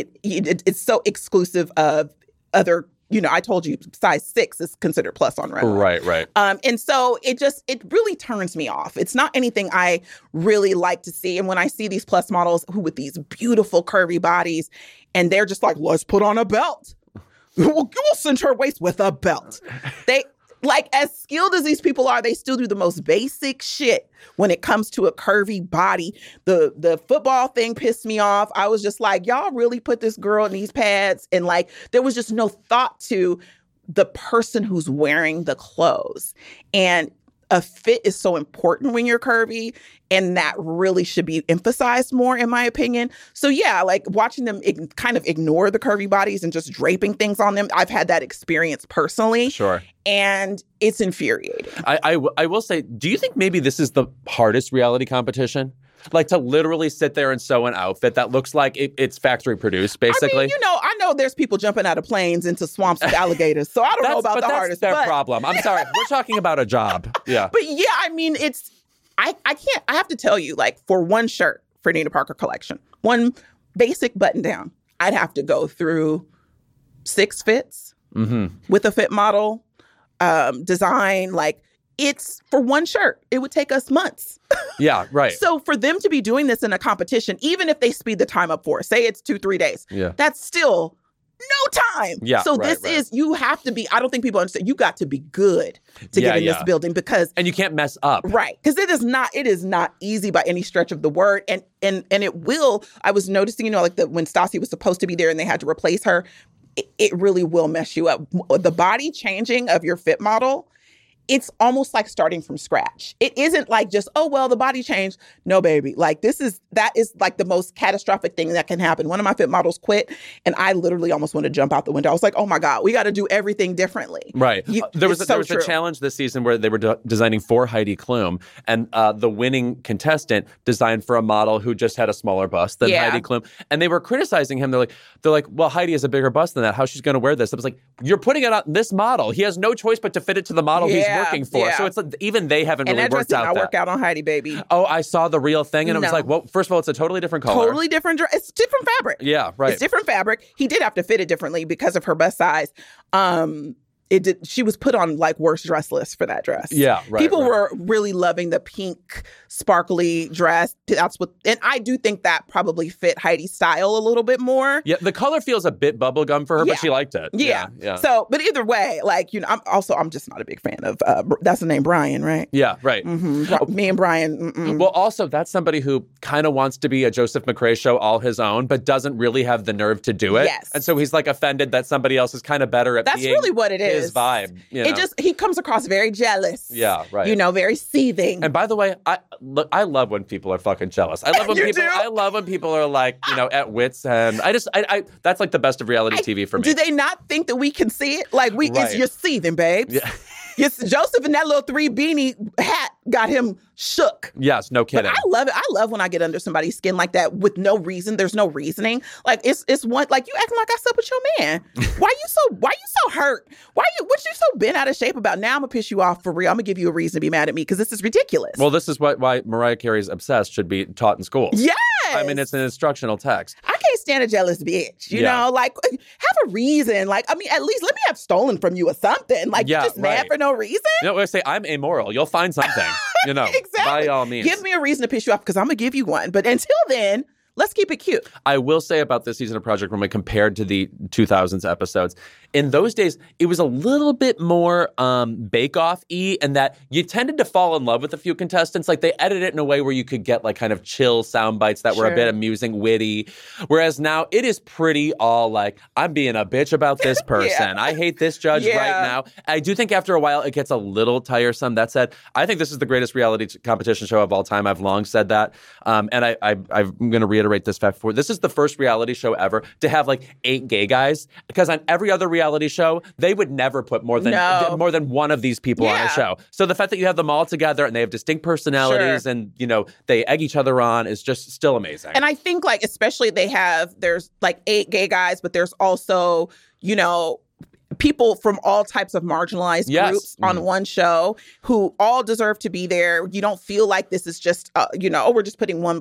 exclusive of other. I told you size 6 is considered plus on runway. Right. And so it really turns me off. It's not anything I really like to see. And when I see these plus models who with these beautiful curvy bodies, and they're just like, let's put on a belt. We'll cinch her waist with a belt. They, like, as skilled as these people are, they still do the most basic shit when it comes to a curvy body. The football thing pissed me off. I was just like, y'all really put this girl in these pads? And like, there was just no thought to the person who's wearing the clothes. And a fit is so important when you're curvy, and that really should be emphasized more, in my opinion. So yeah, like watching them kind of ignore the curvy bodies and just draping things on them. I've had that experience personally. Sure. And it's infuriating. I will say, do you think maybe this is the hardest reality competition? Like to literally sit there and sew an outfit that looks like it's factory produced, basically. I mean, I know there's people jumping out of planes into swamps with alligators, so I don't know about the hardest. That's their problem. I'm sorry. We're talking about a job. Yeah. But yeah, I mean, I have to tell you, like, for one shirt for Nina Parker Collection, one basic button down, I'd have to go through 6 fits with a fit model, design, like, it's for one shirt. It would take us months. Yeah, right. So for them to be doing this in a competition, even if they speed the time up for us, say it's 2-3 days, that's still no time. Yeah, so this is, you have to be, I don't think people understand, you got to be good to get in this building, because. And you can't mess up. Right. Because it is not easy by any stretch of the word. And it will, I was noticing, like when Stassi was supposed to be there and they had to replace her, it really will mess you up. The body changing of your fit model, it's almost like starting from scratch. It isn't like just, oh, well, the body changed. No, baby. Like that is like the most catastrophic thing that can happen. One of my fit models quit, and I literally almost want to jump out the window. I was like, oh my God, we got to do everything differently. Right. There was a challenge this season where they were designing for Heidi Klum, and the winning contestant designed for a model who just had a smaller bust than Heidi Klum. And they were criticizing him. They're like, well, Heidi has a bigger bust than that. How's she going to wear this? I was like, you're putting it on this model. He has no choice but to fit it to the model he's working for. So it's like, even they haven't really worked out that. And that dress did not work out on Heidi, baby. Oh, I saw the real thing, and it was like, well, first of all, it's a totally different color. Totally different dress. It's different fabric. Yeah, right. It's different fabric. He did have to fit it differently because of her bust size. She was put on like worst dress list for that dress. Yeah, right. People were really loving the pink, sparkly dress. And I do think that probably fit Heidi's style a little bit more. Yeah, the color feels a bit bubblegum for her, but she liked it. Yeah. So, but either way, like, I'm just not a big fan of, that's the name, Brian, right? Yeah, right. Mm-hmm. Me and Brian. Mm-mm. Well, also, that's somebody who kind of wants to be a Joseph McCrae show all his own, but doesn't really have the nerve to do it. Yes. And so he's like offended that somebody else is kind of better at That's being really what it is. His vibe. He comes across very jealous. Yeah, right. Very seething. And by the way, I love when people are fucking jealous. I love when I love when people are like, at wits end. I that's like the best of reality TV for me. Do they not think that we can see it? Like you're seething, babes. Yeah. Yes, Joseph in that little 3 beanie hat got him shook. Yes, no kidding. But I love it. I love when I get under somebody's skin like that with no reason. There's no reasoning. Like it's one, like, you acting like I slept with your man. Why you so hurt? What you so bent out of shape about? Now I'm gonna piss you off for real. I'm gonna give you a reason to be mad at me because this is ridiculous. Well, this is why Mariah Carey's Obsessed should be taught in schools. Yes. I mean, it's an instructional text. I can't stand a jealous bitch. You know, like, have a reason. Like, I mean, at least let me have stolen from you or something. Like, you're just mad for no reason. I say I'm amoral. You'll find something. Exactly. By all means. Give me a reason to piss you off because I'm gonna give you one. But until then, let's keep it cute. I will say about this season of Project Runway compared to the 2000s episodes, in those days, it was a little bit more Bake-Off-y in that you tended to fall in love with a few contestants. Like, they edited it in a way where you could get, like, kind of chill sound bites that were a bit amusing, witty. Whereas now, it is pretty all like, I'm being a bitch about this person. I hate this judge right now. I do think after a while, it gets a little tiresome. That said, I think this is the greatest reality competition show of all time. I've long said that. And I'm going to reiterate this fact before. This is the first reality show ever to have, like, 8 gay guys. Because on every other reality show, they would never put more than one of these people on a show. So the fact that you have them all together and they have distinct personalities and, you know, they egg each other on is just still amazing. And I think, like, especially there's like 8 gay guys, but there's also, you know, people from all types of marginalized groups on one show who all deserve to be there. You don't feel like this is just, we're just putting one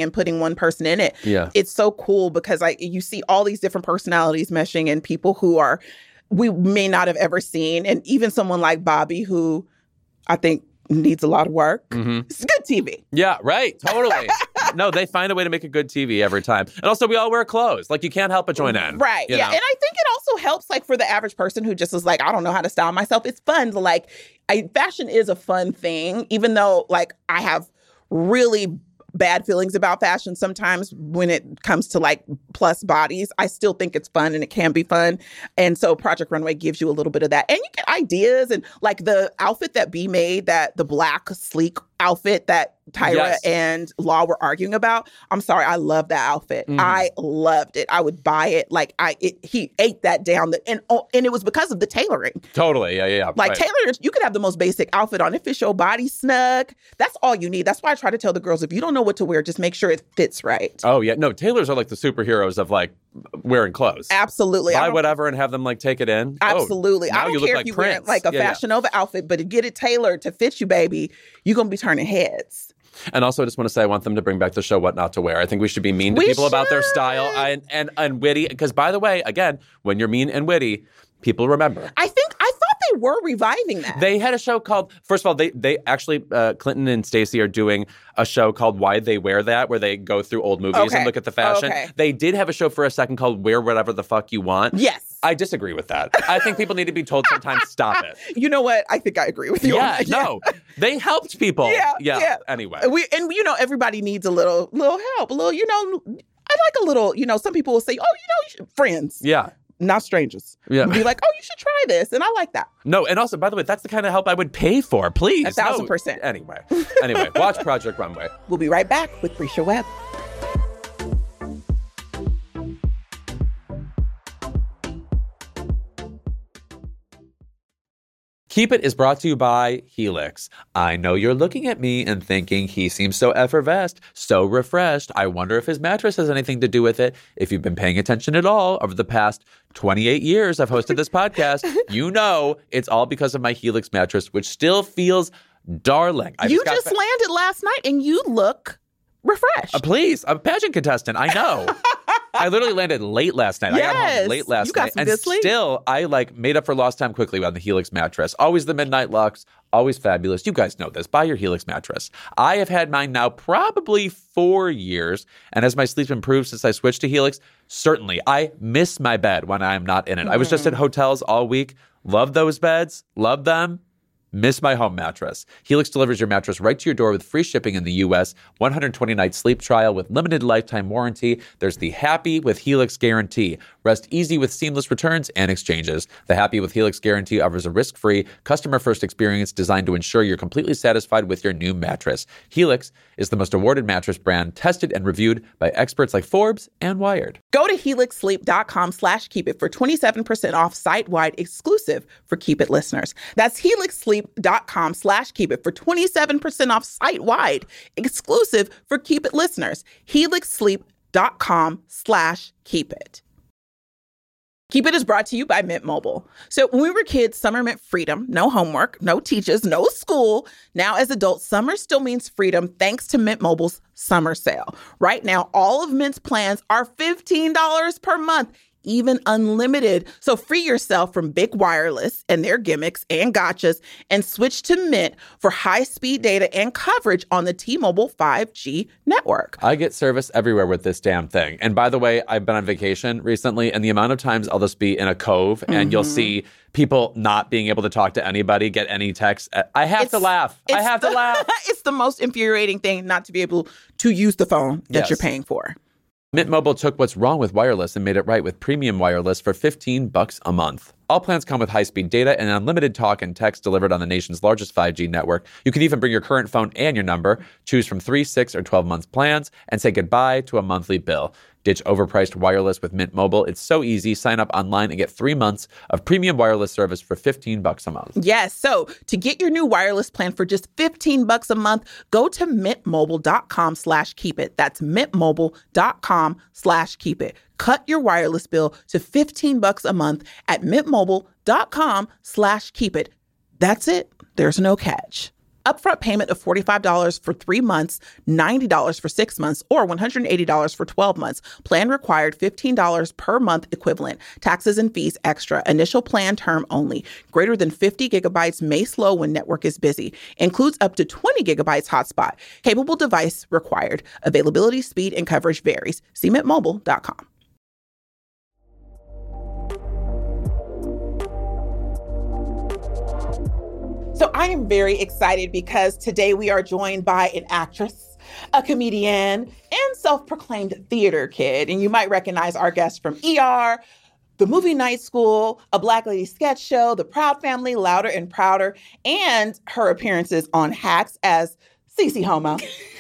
person in it. Yeah. It's so cool because you see all these different personalities meshing and people who we may not have ever seen. And even someone like Bobby, who I think needs a lot of work. Mm-hmm. It's good TV. Yeah, right. Totally. No, they find a way to make a good TV every time. And also, we all wear clothes. Like, you can't help but join in. Right. Yeah. know? And I think it also helps, like, for the average person who just is like, I don't know how to style myself. It's fun. Like, fashion is a fun thing, even though, like, I have really bad feelings about fashion sometimes when it comes to, like, plus bodies. I still think it's fun and it can be fun. And so Project Runway gives you a little bit of that. And you get ideas. And, like, the outfit that B made, the black sleek outfit that Tyra and Law were arguing about. I'm sorry, I love that outfit. I loved it. I would buy it. Like, he ate that down. And it was because of the tailoring. Totally, yeah. Like, tailor, you could have the most basic outfit on. If it's your body snug, that's all you need. That's why I try to tell the girls, if you don't know what to wear, just make sure it fits right. Oh, yeah. No, tailors are like the superheroes of, like, wearing clothes. Absolutely. Buy whatever and have them, like, take it in. Absolutely. I don't care if you wear, like, a Fashion Nova outfit, but to get it tailored to fit you, baby, you're going to be turning heads. And also, I just want to say, I want them to bring back the show What Not to Wear. I think we should be mean to people about their style and witty. Because, by the way, again, when you're mean and witty, people remember. I thought they were reviving that. They had a show called, first of all, they actually, Clinton and Stacey are doing a show called Why They Wear That, where they go through old movies and look at the fashion. Okay. They did have a show for a second called Wear Whatever the Fuck You Want. Yes. I disagree with that. I think people need to be told sometimes, stop it. You know what? I think I agree with you. Yeah, no. They helped people. Yeah. Anyway. Everybody needs a little help. A little, I like a little, some people will say, friends. Yeah. Not strangers. Yeah. Be like, you should try this. And I like that. No, and also, by the way, that's the kind of help I would pay for. Please. 1,000%. Anyway, watch Project Runway. We'll be right back with Bresha Webb. Keep It is brought to you by Helix. I know you're looking at me and thinking he seems so effervesced, so refreshed. I wonder if his mattress has anything to do with it. If you've been paying attention at all over the past 28 years I've hosted this podcast, you know it's all because of my Helix mattress, which still feels darling. You just landed last night and you look refreshed. Please, I'm a pageant contestant. I know. I literally landed late last night. Yes. I got home late last night. And still, I made up for lost time quickly on the Helix mattress. Always the Midnight Luxe. Always fabulous. You guys know this. Buy your Helix mattress. I have had mine now probably 4 years. And as my sleep improved since I switched to Helix, certainly I miss my bed when I'm not in it. I was just at hotels all week. Love those beds. Love them. Miss my home mattress. Helix delivers your mattress right to your door with free shipping in the U.S., 120-night sleep trial with limited lifetime warranty. There's the Happy with Helix guarantee. Rest easy with seamless returns and exchanges. The Happy with Helix guarantee offers a risk-free, customer-first experience designed to ensure you're completely satisfied with your new mattress. Helix is the most awarded mattress brand tested and reviewed by experts like Forbes and Wired. Go to helixsleep.com/keepit for 27% off site-wide exclusive for Keep It listeners. That's helixsleep.com/keepit for 27% off site-wide exclusive for Keep It listeners. helixsleep.com/keepit. Keep It is brought to you by Mint Mobile. So when we were kids, summer meant freedom. No homework, no teachers, no school. Now as adults, summer still means freedom thanks to Mint Mobile's summer sale. Right now, all of Mint's plans are $15 per month, even unlimited. So free yourself from big wireless and their gimmicks and gotchas and switch to Mint for high-speed data and coverage on the T-Mobile 5G network. I get service everywhere with this damn thing. And by the way, I've been on vacation recently, and the amount of times I'll just be in a cove and you'll see people not being able to talk to anybody, get any text. I have to laugh. It's the most infuriating thing not to be able to use the phone that you're paying for. Mint Mobile took what's wrong with wireless and made it right with premium wireless for $15 a month. All plans come with high-speed data and unlimited talk and text delivered on the nation's largest 5G network. You can even bring your current phone and your number, choose from 3, 6, or 12-month plans, and say goodbye to a monthly bill. Ditch overpriced wireless with Mint Mobile. It's so easy. Sign up online and get 3 months of premium wireless service for $15 a month. Yes. So to get your new wireless plan for just $15 a month, go to mintmobile.com/keepit. That's mintmobile.com/keepit. Cut your wireless bill to $15 a month at mintmobile.com/keepit. That's it. There's no catch. Upfront payment of $45 for 3 months, $90 for 6 months, or $180 for 12 months. Plan required $15 per month equivalent. Taxes and fees extra. Initial plan term only. Greater than 50 gigabytes may slow when network is busy. Includes up to 20 gigabytes hotspot. Capable device required. Availability, speed, and coverage varies. See mintmobile.com. So I am very excited because today we are joined by an actress, a comedian, and self-proclaimed theater kid. And you might recognize our guest from ER, The Movie Night School, A Black Lady Sketch Show, The Proud Family, Louder and Prouder, and her appearances on Hacks as Cece Homo.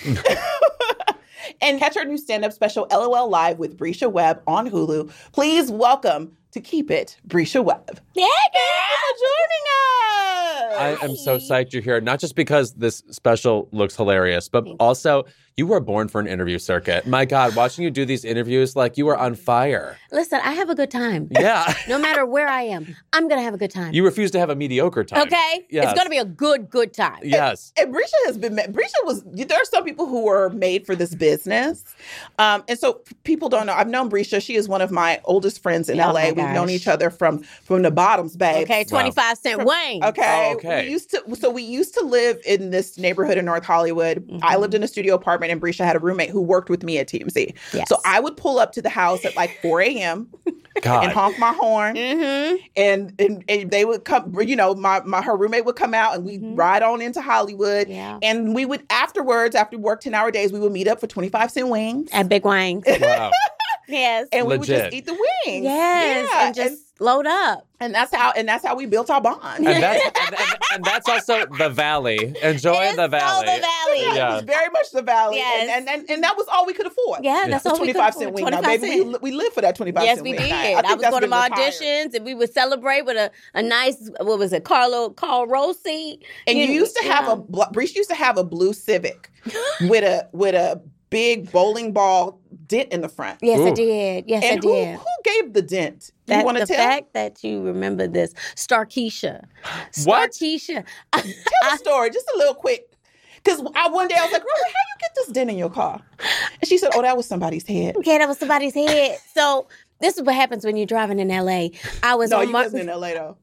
And catch her new stand-up special, LOL Live with Brescia Webb on Hulu. Please welcome to Keep It, Brescia Webb. Yeah, Thank you for joining us. I am so psyched you're here, not just because this special looks hilarious, but also you were born for an interview circuit. My God, watching you do these interviews, like you were on fire. Listen, I have a good time. Yeah. No matter where I am, I'm going to have a good time. You refuse to have a mediocre time. Okay? Yes. It's going to be a good time. Yes. And Brescia there are some people who were made for this business. And so people don't know. I've known Brescia. She is one of my oldest friends in LA. We've known each other from the Bottoms, babe. Okay, 25 Cent Wayne. Okay. Oh, okay. We used to live in this neighborhood in North Hollywood. Mm-hmm. I lived in a studio apartment, and Brescia had a roommate who worked with me at TMZ. Yes. So I would pull up to the house at like 4 a.m. and honk my horn. Mm-hmm. And they would come, her roommate would come out, and we'd ride on into Hollywood. Yeah. And we would afterwards, after work 10-hour days, we would meet up for 25 cent wings. At Big Wayne. Wow. Yes. And we would Legit. just eat the wings. Yes. Yeah. And just load up. And that's how we built our bond. And that's also the Valley. Enjoy the Valley. the Valley. It was very much the Valley. Yes. And that was all we could afford. Yeah, that's all we could 25 afford. cent wing. Now, 25 baby, cent. we lived for that 25 Yes, cent we wing. did. I I was going to my retired. auditions, and we would celebrate with a nice, what was it, Carl Rossi. And you used to have Brescia used to have a blue Civic with a big bowling ball dent in the front. Yes, Ooh. I did. Yes, And I did. who gave the dent? You want to the tell? fact that you remember this, Starkeisha. What? Starkeisha. Tell the story, just a little quick. Because one day I was like, Robert, how you get this dent in your car? And she said, oh, that was somebody's head. Okay, that was somebody's head. So this is what happens when you're driving in L.A. I was No, on you Martin. wasn't in L.A. though.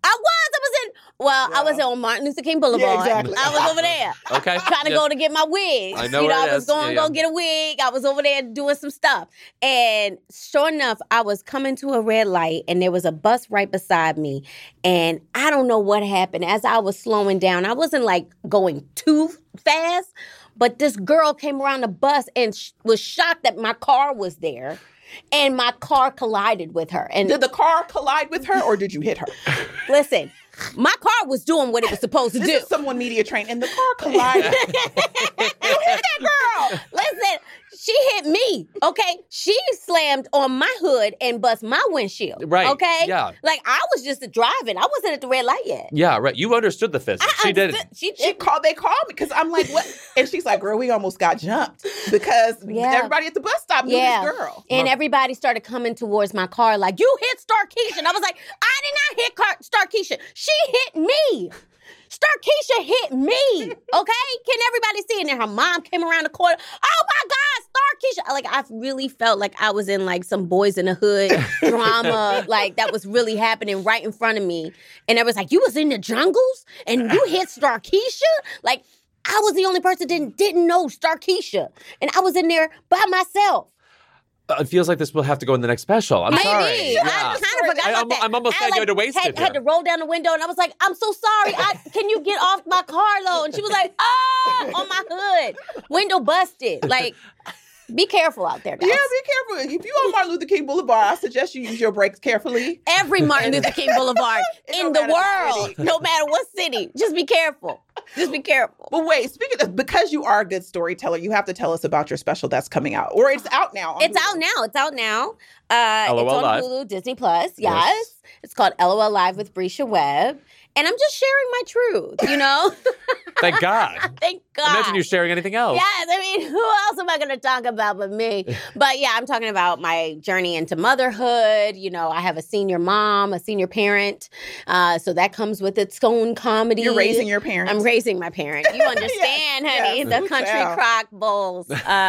I was on Martin Luther King Boulevard. Yeah, exactly. I was over there. Okay. Trying to go to get my wig. I know where it I was is. going to Yeah, go get a wig. I was over there doing some stuff. And sure enough, I was coming to a red light, and there was a bus right beside me. And I don't know what happened. As I was slowing down, I wasn't like going too fast, but this girl came around the bus and was shocked that my car was there. And my car collided with her. And Did the car collide with her, or did you hit her? listen, my car was doing what it was supposed to do. This is someone media trained, and the car collided. You hit that girl. Listen, she hit me, okay? She slammed on my hood and bust my windshield, Right, okay? yeah. Like, I was just driving. I wasn't at the red light yet. Yeah, right. You understood the physics. She did. They called me because I'm like, what? And she's like, girl, we almost got jumped because Yeah. everybody at the bus stop knew Yeah. this girl. And everybody started coming towards my car like, you hit Starkeisha. And I was like, I did not hit Starkeisha. She hit me. Starkeisha hit me, okay? Can everybody see it? And then her mom came around the corner. Oh, my God, Starkeisha. Like, I really felt like I was in, like, some Boys in the Hood drama, like, that was really happening right in front of me. And it was like, you was in the jungles and you hit Starkeisha? Like, I was the only person that didn't know Starkeisha. And I was in there by myself. It feels like this will have to go in the next special. I'm Maybe. sorry. I kind of forgot about that. I'm almost glad you had to waste it. Had to roll down the window, and I was like, I'm so sorry. Can you get off my car, though? And she was like, on my hood. Window busted. Like, be careful out there, guys. Yeah, be careful. If you on Martin Luther King Boulevard, I suggest you use your brakes carefully. Every Martin Luther King Boulevard in the world, city. no matter what city. Just be careful. Just be careful. But wait, speaking of, because you are a good storyteller, you have to tell us about your special that's coming out. Or it's out now. It's out now. It's out now. It's LOL on Live. Hulu, Disney Plus. Yes. It's called LOL Live with Brescia Webb. And I'm just sharing my truth, you know? Thank God. Thank God. Imagine you sharing anything else. Yes, I mean, who else am I going to talk about but me? But yeah, I'm talking about my journey into motherhood. You know, I have a senior mom, a senior parent. So that comes with its own comedy. You're raising your parents. I'm raising my parent. You understand, honey? yes. The country Yeah. crock bowls.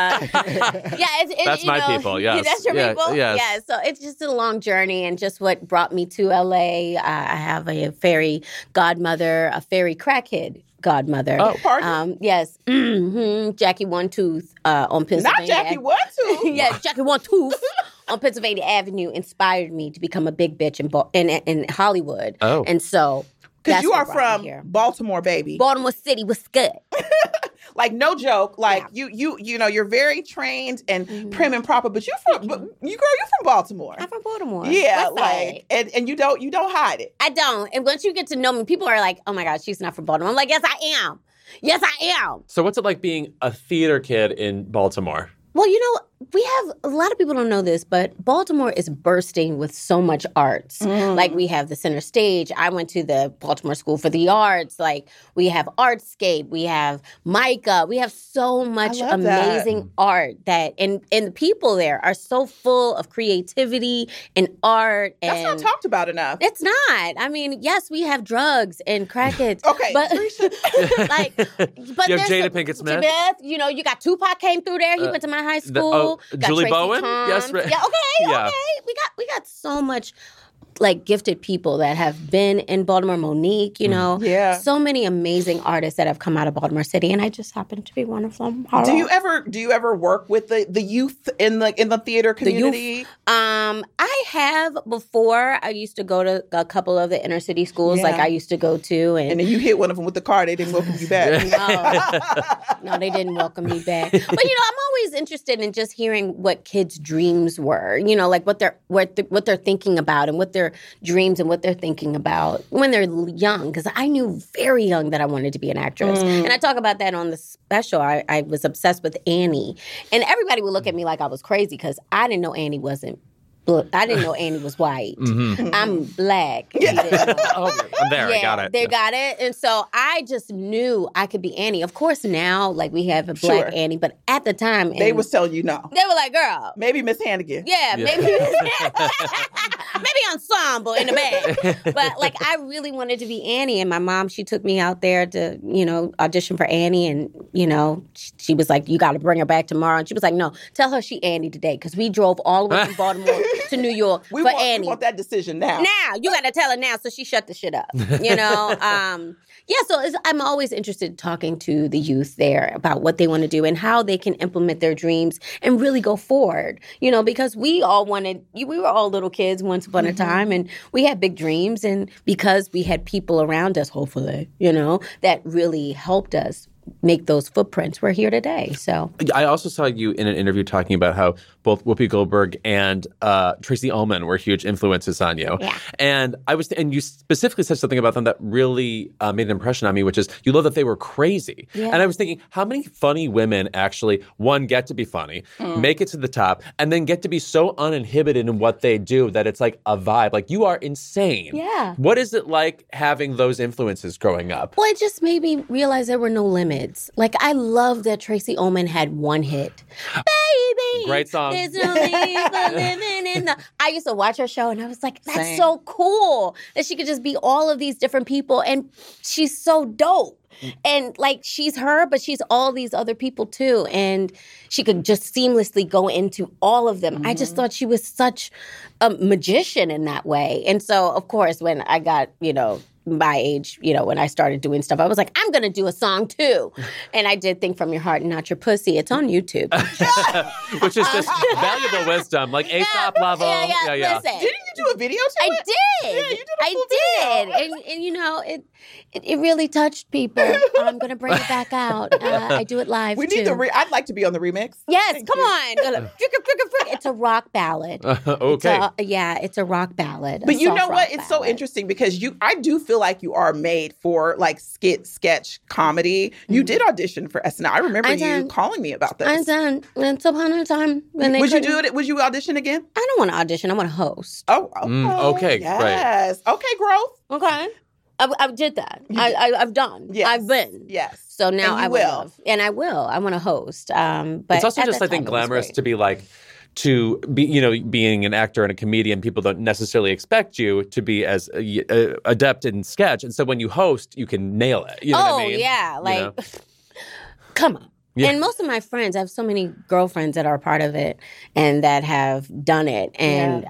It's That's you my know, people, yes. That's your Yeah, people? yes. Yeah, so it's just a long journey and just what brought me to LA. I have a fairy godmother, a fairy crackhead godmother. Oh, pardon? Yes. Jackie One Tooth on Pennsylvania. Not Jackie, what to? Yes, Jackie One Tooth on Pennsylvania Avenue inspired me to become a big bitch in Hollywood. Oh. And so Because that's you what are brought from me here. Baltimore, baby. Baltimore City was good. Like, no joke. Like, you know, you're very trained and prim and proper, but you're from Baltimore. I'm from Baltimore. Yeah, West Side. like, and you don't hide it. I don't. And once you get to know me, people are like, oh my God, she's not from Baltimore. I'm like, yes, I am. Yes, I am. So what's it like being a theater kid in Baltimore? Well, you know, we have a lot of people don't know this, but Baltimore is bursting with so much arts. Like we have the Center Stage. I went to the Baltimore School for the Arts. Like we have Artscape. We have Micah. We have so much I love that. amazing art and the people there are so full of creativity and art. That's And not talked about enough. it's not. I mean, yes, we have drugs and crackheads. Okay, but but You have there's Jada some- Pinkett Smith? You know, you got Tupac came through there. He went to my high school. Got Julie Tracy Bowen? Thoms. Yes, right. Yeah. Okay. Yeah. Okay. We got so much. Like gifted people that have been in Baltimore, Monique, you know, Yeah. so many amazing artists that have come out of Baltimore City, and I just happen to be one of them. Do you ever work with the youth in the theater community? I have before. I used to go to a couple of the inner city schools, Yeah. like I used to go to, And then you hit one of them with the car, they didn't welcome you back. No, they didn't welcome me back. But you know, I'm always interested in just hearing what kids' dreams were. You know, like what they're thinking about and what their dreams and what they're thinking about when they're young. Because I knew very young that I wanted to be an actress, and I talk about that on the special. I was obsessed with Annie, and everybody would look at me like I was crazy because I didn't know Annie wasn't. I didn't know Annie was white. I'm black. Oh, I'm there. Yeah, I got it. they got it. And so I just knew I could be Annie. Of course, now, like, we have a black Sure. Annie, but at the time... They was telling you no. They were like, girl, Maybe Miss Hannigan. yeah, maybe... maybe ensemble in the back. But, like, I really wanted to be Annie. And my mom, she took me out there to, you know, audition for Annie. And, you know, she was like, you got to bring her back tomorrow. And she was like, no, tell her she Annie today. Because we drove all the way from Baltimore to New York We for want Annie. that decision now. Now you got to tell her now, so she shut the shit up. You know, yeah. So I'm always interested in talking to the youth there about what they want to do and how they can implement their dreams and really go forward. You know, because we were all little kids once upon a time, and we had big dreams, and because we had people around us, hopefully, you know, that really helped us make those footprints. We're here today. So I also saw you in an interview talking about how both Whoopi Goldberg and Tracy Ullman were huge influences on you. Yeah. And and you specifically said something about them that really made an impression on me, which is you love that they were crazy. Yeah. And I was thinking, how many funny women actually, one, get to be funny, make it to the top, and then get to be so uninhibited in what they do that it's like a vibe. Like, you are insane. Yeah. What is it like having those influences growing up? Well, it just made me realize there were no limits. Like, I love that Tracy Ullman had one hit. Baby, Great song. there's no need for living I used to watch her show and I was like, that's Same. so cool that she could just be all of these different people. And she's so dope. And like, she's her, but she's all these other people too. And she could just seamlessly go into all of them. I just thought she was such a magician in that way. And so, of course, when I got, my age, when I started doing stuff, I was like, I'm going to do a song too. And I did Think From Your Heart and Not Your Pussy. It's on YouTube. Which is just valuable wisdom, like Aesop level. Yeah. Listen, Didn't you do a video to it? I did. Yeah, you did a full video. And it really touched people. I'm going to bring it back out. I do it live We too. need I'd like to be on the remix. Yes, Thank come you. on. It's a rock ballad. Okay. It's a rock ballad. But a you know soft what? rock It's so ballad. interesting because I do feel like you are made for like sketch comedy. You did audition for SNL. I remember I you did. calling me about this. I done. Once upon a time when they Would you couldn't- do it? Would you audition again? I don't want to audition. I want to host. Oh, okay. Okay, great. Yes. Okay, growth. Okay. I did that. I've done. Yes. I've been. Yes. So now And you I will. love. And I will. I want to host. But It's also at just, that I think, time, it was glamorous great. to be like, to be, being an actor and a comedian, people don't necessarily expect you to be as adept in sketch. And so when you host, you can nail it. You know what I mean? Yeah. You Like, know? come on. Yeah. And most of my friends, I have so many girlfriends that are a part of it and that have done it. And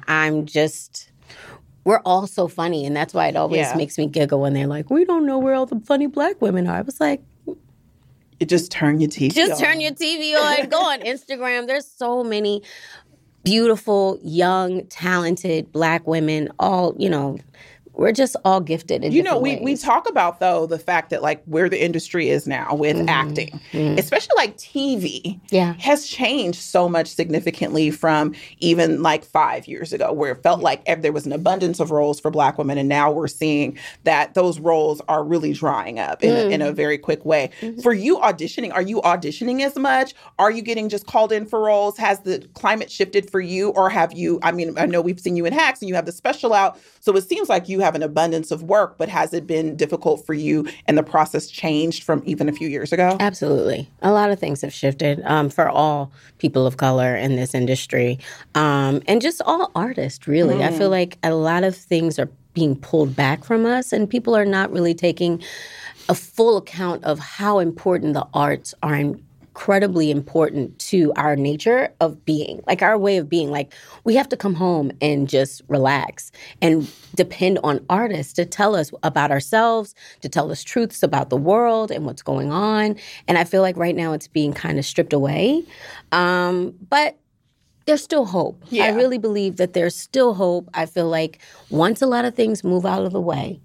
we're all so funny. And that's why it always makes me giggle when they're like, we don't know where all the funny black women are. I was like, You just turn your TV just on. turn your TV on, go on Instagram. There's so many beautiful, young, talented black women, all, we're just all gifted in different we ways. talk about, though, the fact that, like, where the industry is now with acting, especially, like, TV, has changed so much significantly from even, like, 5 years ago, where it felt like there was an abundance of roles for black women, and now we're seeing that those roles are really drying up in a very quick way. For you auditioning, are you auditioning as much? Are you getting just called in for roles? Has the climate shifted for you? Or have you, I know we've seen you in Hacks, and you have the special out, so it seems like you have an abundance of work, but has it been difficult for you and the process changed from even a few years ago? Absolutely. A lot of things have shifted for all people of color in this industry and just all artists, really. I feel like a lot of things are being pulled back from us and people are not really taking a full account of how important the arts are incredibly important to our nature of being, like our way of being. Like we have to come home and just relax and depend on artists to tell us about ourselves, to tell us truths about the world and what's going on. And I feel like right now it's being kind of stripped away. But there's still hope. Yeah. I really believe that there's still hope. I feel like once a lot of things move out of the way.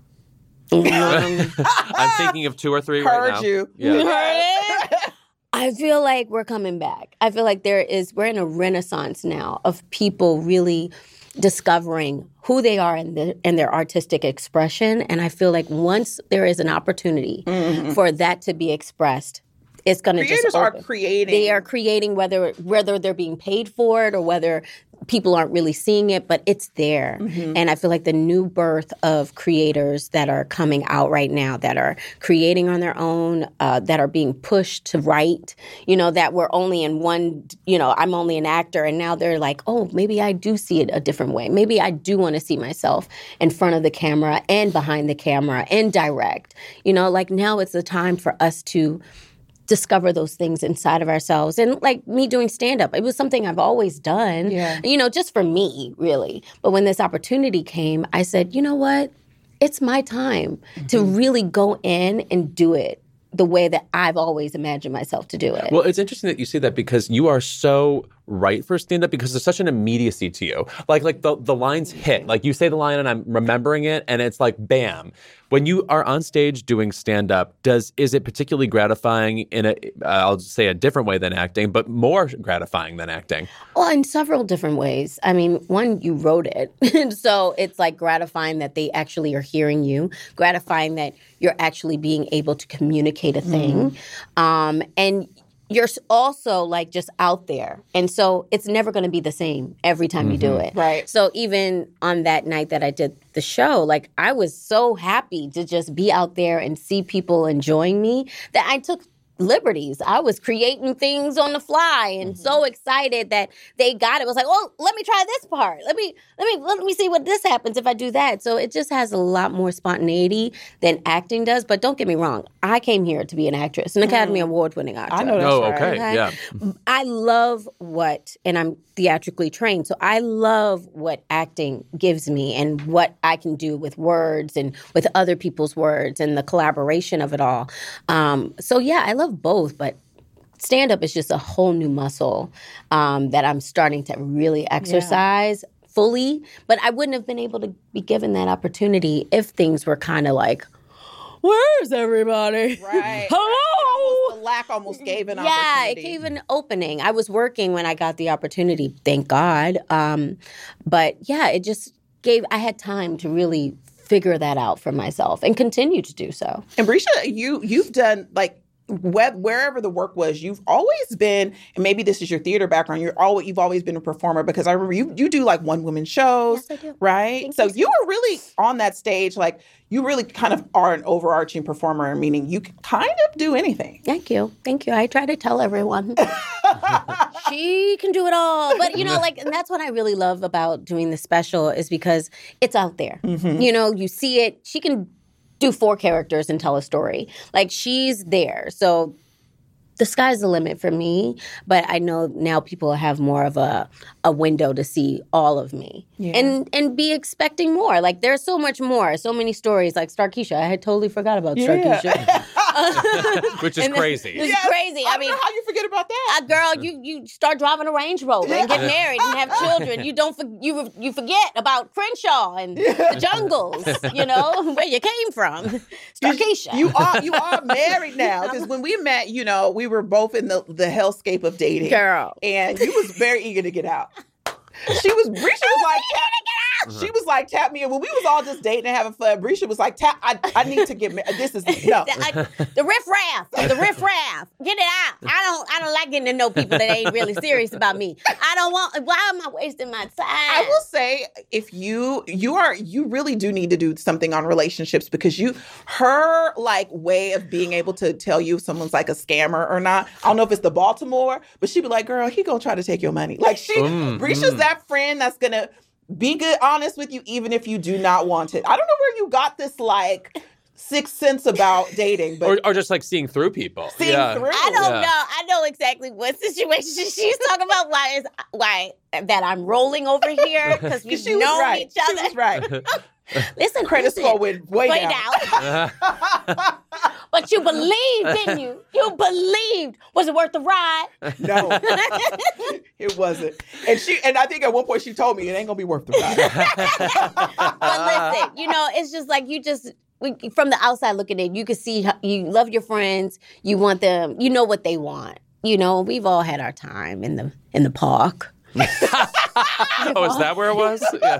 I'm thinking of 2 or 3 right now. Heard you. Yeah. I feel like we're coming back. I feel like we're in a renaissance now of people really discovering who they are in their artistic expression. And I feel like once there is an opportunity for that to be expressed, it's going to just Creators are open. creating. They are creating whether they're being paid for it or whether people aren't really seeing it, but it's there. And I feel like the new birth of creators that are coming out right now, that are creating on their own, that are being pushed to write, that we're only in one, I'm only an actor. And now they're like, oh, maybe I do see it a different way. Maybe I do want to see myself in front of the camera and behind the camera and direct. Like now it's the time for us to discover those things inside of ourselves. And like me doing stand-up, it was something I've always done, just for me, really. But when this opportunity came, I said, you know what? It's my time to really go in and do it the way that I've always imagined myself to do it. Well, it's interesting that you say that because you are so right for stand-up because there's such an immediacy to you. Like the lines hit. Like you say the line and I'm remembering it and it's like bam. When you are on stage doing stand-up, is it particularly gratifying in I'll say a different way than acting, but more gratifying than acting? Well, in several different ways. I mean, one, you wrote it. So it's like gratifying that they actually are hearing you, gratifying that you're actually being able to communicate a thing. And you're also like just out there. And so it's never going to be the same every time you do it. Right. So even on that night that I did the show, like I was so happy to just be out there and see people enjoying me that I took liberties. I was creating things on the fly and so excited that they got it. I was like, oh, let me try this part. Let me see what this happens if I do that. So it just has a lot more spontaneity than acting does. But don't get me wrong, I came here to be an actress, an Academy Award-winning actor. I know that's right. Okay. Yeah. I love and I'm theatrically trained, so I love what acting gives me and what I can do with words and with other people's words and the collaboration of it all. So yeah, I love both, but stand-up is just a whole new muscle that I'm starting to really exercise fully, but I wouldn't have been able to be given that opportunity if things were kind of like, where's everybody? Right. Hello? The lack almost gave an Yeah, opportunity. it gave an opening. I was working when I got the opportunity, thank God. But yeah, it just I had time to really figure that out for myself and continue to do so. And Brescia, you've done like wherever the work was, you've always been, and maybe this is your theater background, you've always been a performer, because I remember you do like one-woman shows, Yes, I do. right? So you were really on that stage, like you really kind of are an overarching performer, meaning you can kind of do anything. Thank you. I try to tell everyone. She can do it all. But, and that's what I really love about doing the special is because it's out there. Mm-hmm. You see it. She can do 4 characters and tell a story. Like, she's there. So the sky's the limit for me, but I know now people have more of a window to see all of me and be expecting more. Like, there's so much more, so many stories. Like Starkeisha, I had totally forgot about Starkeisha. Which is crazy. It's crazy. I mean, how you forget about that? Girl, you start driving a Range Rover and get married and have children. You forget about Crenshaw and the jungles, where you came from. Starkeisha. You are married now, because when we met, we were both in the hellscape of dating. Girl. And you was very eager to get out. Brescia was like, tap me in. When we was all just dating and having fun, Brescia was like, I need to get married. This is, no. The riffraff. Get it out. I don't like getting to know people that ain't really serious about me. Why am I wasting my time? I will say, if you really do need to do something on relationships, because her like way of being able to tell you if someone's like a scammer or not, I don't know if it's the Baltimore, but she'd be like, girl, he gonna try to take your money. Like Brescia's that friend that's gonna be good, honest with you, even if you do not want it. I don't know where you got this like sixth sense about dating, but or just like seeing through people. Through. I don't know. I know exactly what situation she's talking about. Why that I'm rolling over here because we've known each other. She was right. Listen, credit score went way down. But you believed, didn't you? You believed. Was it worth the ride? No, it wasn't. And I think at one point she told me it ain't gonna be worth the ride. But listen, it's just like from the outside looking in, you can see you love your friends. You want them. You know what they want. We've all had our time in the park. Oh, is that where it was? Yeah.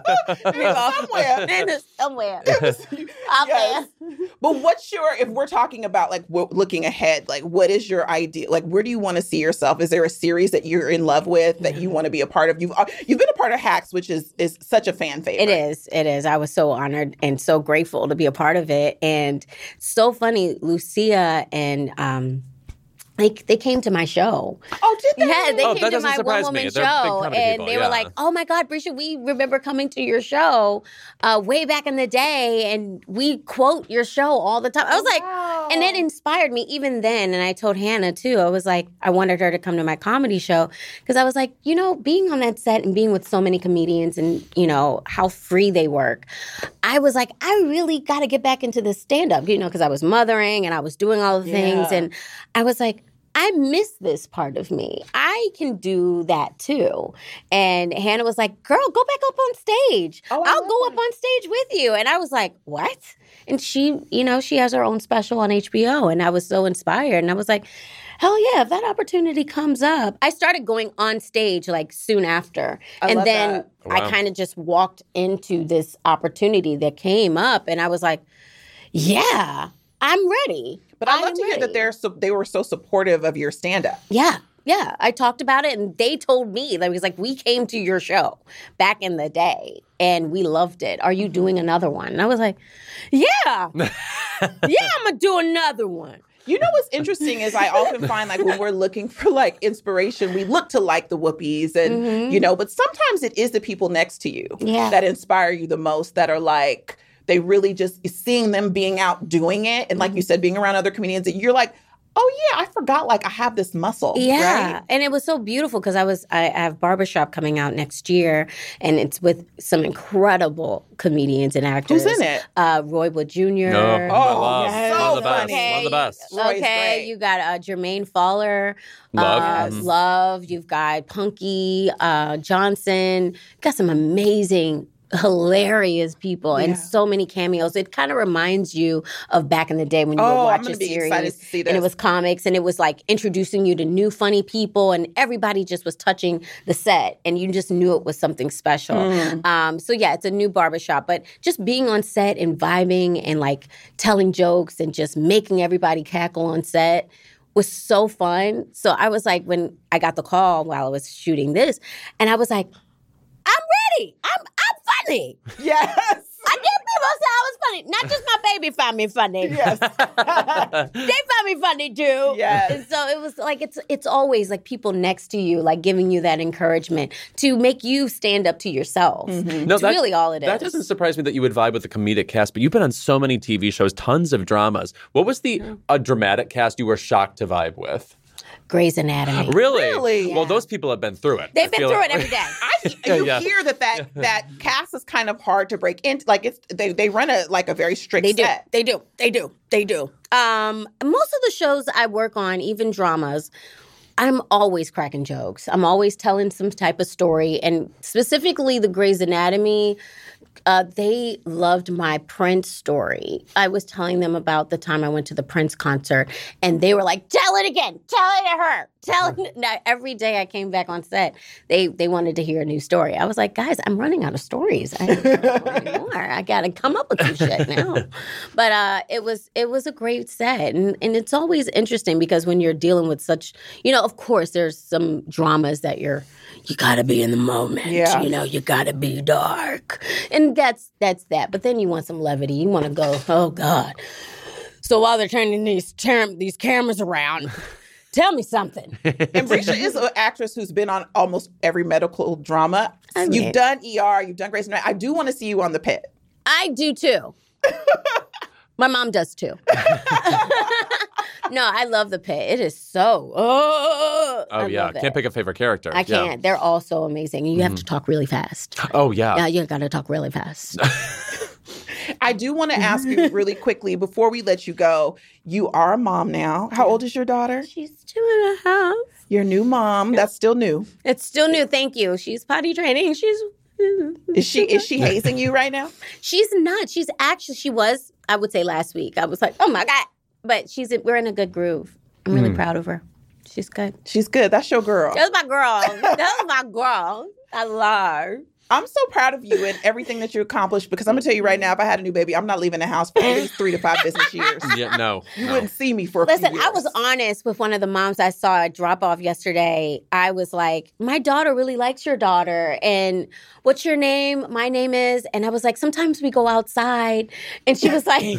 Somewhere. Out there. But if we're talking about like looking ahead, like what is your idea? Like, where do you want to see yourself? Is there a series that you're in love with that you want to be a part of? You've been a part of Hacks, which is such a fan favorite. It is. I was so honored and so grateful to be a part of it. And so funny, Lucia and they came to my show. Oh, did they? Yeah, they came to my surprise one-woman me. show, They're big comedy and people, they were like, "Oh my God, Brescia, we remember coming to your show way back in the day, and we quote your show all the time." I was wow. and it inspired me even then. And I told Hannah too. I was like, I wanted her to come to my comedy show because I was like, being on that set and being with so many comedians and how free they work. I was like, I really got to get back into the stand-up, because I was mothering and I was doing all the things, and I was like, I miss this part of me. I can do that too. And Hannah was like, girl, go back up on stage. I'll go up on stage with you. And I was like, what? And she, she has her own special on HBO. And I was so inspired. And I was like, hell yeah, if that opportunity comes up. I started going on stage like soon after. And then I kind of just walked into this opportunity that came up. And I was like, yeah, I'm ready. But I love to hear that they were so supportive of your stand-up. Yeah. Yeah. I talked about it and they told me, that was like, we came to your show back in the day and we loved it. Are you doing another one? And I was like, yeah. Yeah, I'm going to do another one. You know what's interesting is I often find like when we're looking for like inspiration, we look to like the Whoopies and, you know, but sometimes it is the people next to you that inspire you the most, that are like, they really just seeing them being out doing it. And like you said, being around other comedians, that you're like, oh yeah, I forgot, like I have this muscle. Yeah. Right? And it was so beautiful because I have Barbershop coming out next year, and it's with some incredible comedians and actors. Who's in it? Roy Wood Jr. Oh, yes. one of the So best. funny. One of the best. Roy's Okay, great. you got Jermaine Fowler. Love. Love. You've got Punky Johnson. You got some amazing, hilarious people and so many cameos. It kind of reminds you of back in the day when you would I'm watch gonna a be series excited to see this. and it was comics and it was like introducing you to new funny people and everybody just was touching the set and you just knew it was something special. So yeah, it's a new Barbershop, but just being on set and vibing and like telling jokes and just making everybody cackle on set was so fun. So I was like, when I got the call while I was shooting this, and I was like, I'm ready. I'm funny. Yes. I did people say I was funny. Not just my baby found me funny. Yes. They found me funny too. Yes. And so it was like it's always like people next to you, like giving you that encouragement to make you stand up to yourself. No, It's really all it is. That doesn't surprise me that you would vibe with the comedic cast, but you've been on so many TV shows, tons of dramas. What was a dramatic cast you were shocked to vibe with? Grey's Anatomy. Really? Well, those people have been through it. They've been through it every day. You hear that cast is kind of hard to break into. Like they run a very strict set. They do. Most of the shows I work on, even dramas, I'm always cracking jokes. I'm always telling some type of story. And specifically the Grey's Anatomy, they loved my Prince story. I was telling them about the time I went to the Prince concert, and they were like, tell it again. Tell it to her. Now, every day I came back on set, they wanted to hear a new story. I was like, guys, I'm running out of stories. I don't want any more. I got to come up with some shit now. But it was a great set. And it's always interesting because when you're dealing with such, of course, there's some dramas that you got to be in the moment. Yeah. You got to be dark. And that's that. But then you want some levity. You want to go, oh, God. So while they're turning these cameras around, tell me something. And Brescia is an actress who's been on almost every medical drama. You've done ER, you've done Grey's Anatomy. I do want to see you on The Pit. I do too. My mom does too. No, I love The Pit. It is so. I yeah, love it. can't pick a favorite character. I can't. They're all so amazing. You have to talk really fast. Oh yeah. Yeah, you got to talk really fast. I do want to ask you really quickly before we let you go. You are a mom now. How old is your daughter? She's 2.5. Your new mom. That's still new. It's still new. Thank you. She's potty training. Is she hazing you right now? She's not. She was, I would say last week. I was like, oh my God. But we're in a good groove. I'm really proud of her. She's good. She's good. That's your girl. That's my girl. That's my girl. I love her. I'm so proud of you and everything that you accomplished because I'm going to tell you right now, if I had a new baby, I'm not leaving the house for at least 3 to 5 business years. Yeah, no. You wouldn't see me for a few Listen, years. I was honest with one of the moms I saw at drop-off yesterday. I was like, my daughter really likes your daughter. And what's your name? My name is. And I was like, sometimes we go outside. And she was like,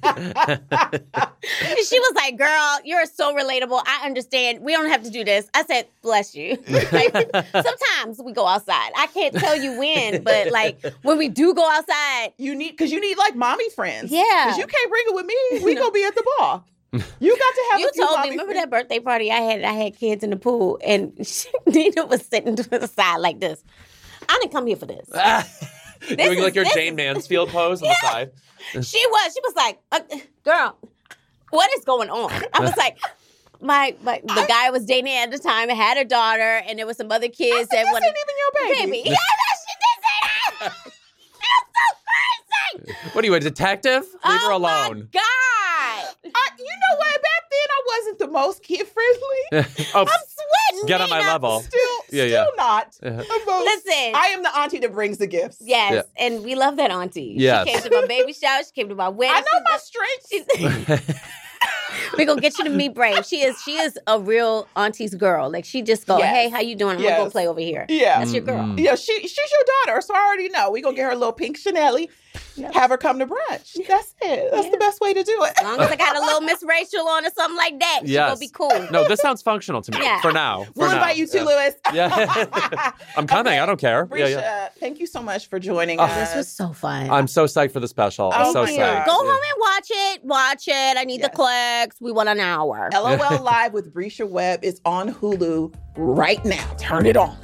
girl, you're so relatable. I understand. We don't have to do this. I said, bless you. Like, sometimes we go outside. I can't tell you when, but like when we do go outside. You need like mommy friends. Yeah. Because you can't bring it with me. We gonna be at the ball. You got to have You a few told me, mommy remember friends. that birthday party I had kids in the pool and Nina was sitting to the side like this. I didn't come here for this. Doing like your Jane Mansfield pose on the side. She was like, girl, what is going on? I was like, the guy I was dating at the time had a daughter, and there was some other kids that This ain't even your baby. Yeah, she did say that. That's so crazy. What are you, a detective? Leave her Oh alone. my God. You know what? Back then, I wasn't the most kid friendly. Oh, I'm sweating. get on my Nina. level. Still not. The most. Listen. I am the auntie that brings the gifts. Yes, Yeah. and we love that auntie. Yes. She came to my baby shower. She came to my wedding. I know my strengths. We're going to get you to meet Brave. She is a real auntie's girl. Like, she just go, Yes. hey, how you doing? I'm going to go Yes. play over here. Yeah. That's your girl. Yeah, she's your daughter, so I already know. We gonna get her a little pink Chanel. Have her come to brunch. That's it. That's the best way to do it. As long as I got a little Miss Rachel on or something like that, she's Yes. gonna be cool. No, this sounds functional to me Yeah. for now. We'll invite you too, Lewis. Yeah. I'm coming. Okay. I don't care. Risha, thank you so much for joining us. This was so fun. I'm so psyched for the special. I'm so Thank you. psyched. Go home and watch it. Watch it. I need the clicks. We want an hour. LOL Live with Brisha Webb is on Hulu right now. Turn it on.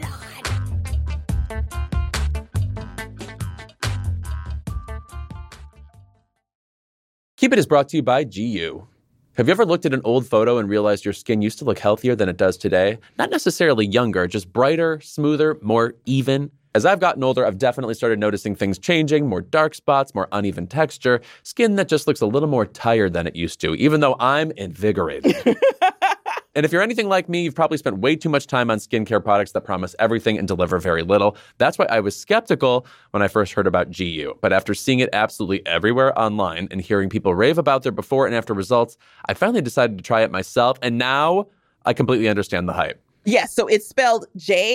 Keep It is brought to you by GU. Have you ever looked at an old photo and realized your skin used to look healthier than it does today? Not necessarily younger, just brighter, smoother, more even. As I've gotten older, I've definitely started noticing things changing, more dark spots, more uneven texture, skin that just looks a little more tired than it used to, even though I'm invigorated. And if you're anything like me, you've probably spent way too much time on skincare products that promise everything and deliver very little. That's why I was skeptical when I first heard about GU. But after seeing it absolutely everywhere online and hearing people rave about their before and after results, I finally decided to try it myself. And now I completely understand the hype. Yes, so it's spelled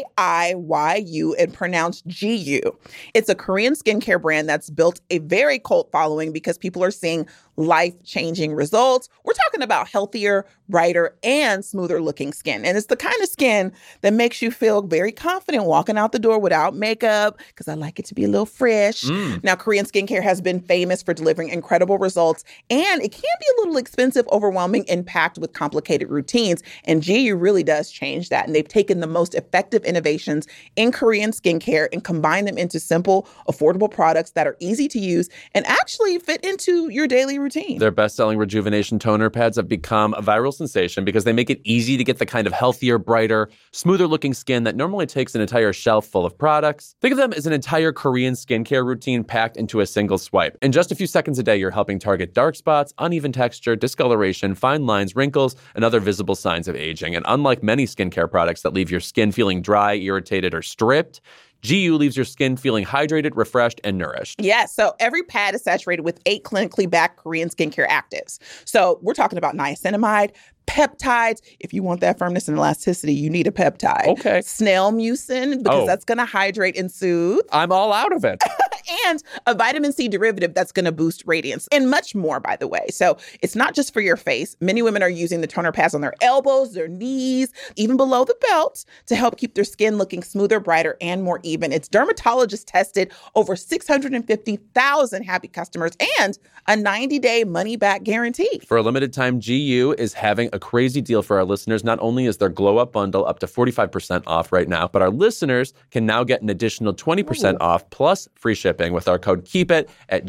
Jiyu and pronounced GU. It's a Korean skincare brand that's built a very cult following because people are seeing life-changing results. We're talking about healthier, brighter, and smoother looking skin. And it's the kind of skin that makes you feel very confident walking out the door without makeup, because I like it to be a little fresh. Now, Korean skincare has been famous for delivering incredible results, and it can be a little expensive, overwhelming, and packed with complicated routines. And GU really does change that. And they've taken the most effective innovations in Korean skincare and combined them into simple, affordable products that are easy to use and actually fit into your daily routine. Their best-selling Rejuvenation Toner Pads have become a viral sensation because they make it easy to get the kind of healthier, brighter, smoother-looking skin that normally takes an entire shelf full of products. Think of them as an entire Korean skincare routine packed into a single swipe. In just a few seconds a day, you're helping target dark spots, uneven texture, discoloration, fine lines, wrinkles, and other visible signs of aging. And unlike many skincare products that leave your skin feeling dry, irritated, or stripped, GU leaves your skin feeling hydrated, refreshed, and nourished. Yes, so every pad is saturated with 8 clinically backed Korean skincare actives. So we're talking about niacinamide, peptides. If you want that firmness and elasticity, you need a peptide. Okay. Snail mucin, because that's going to hydrate and soothe. I'm all out of it. And a vitamin C derivative that's going to boost radiance, and much more, by the way. So it's not just for your face. Many women are using the toner pads on their elbows, their knees, even below the belt to help keep their skin looking smoother, brighter, and more even. It's dermatologist tested, over 650,000 happy customers, and a 90-day money-back guarantee. For a limited time, GU is having a crazy deal for our listeners. Not only is their Glow Up bundle up to 45% off right now, but our listeners can now get an additional 20% off plus free shipping with our code KEEPIT at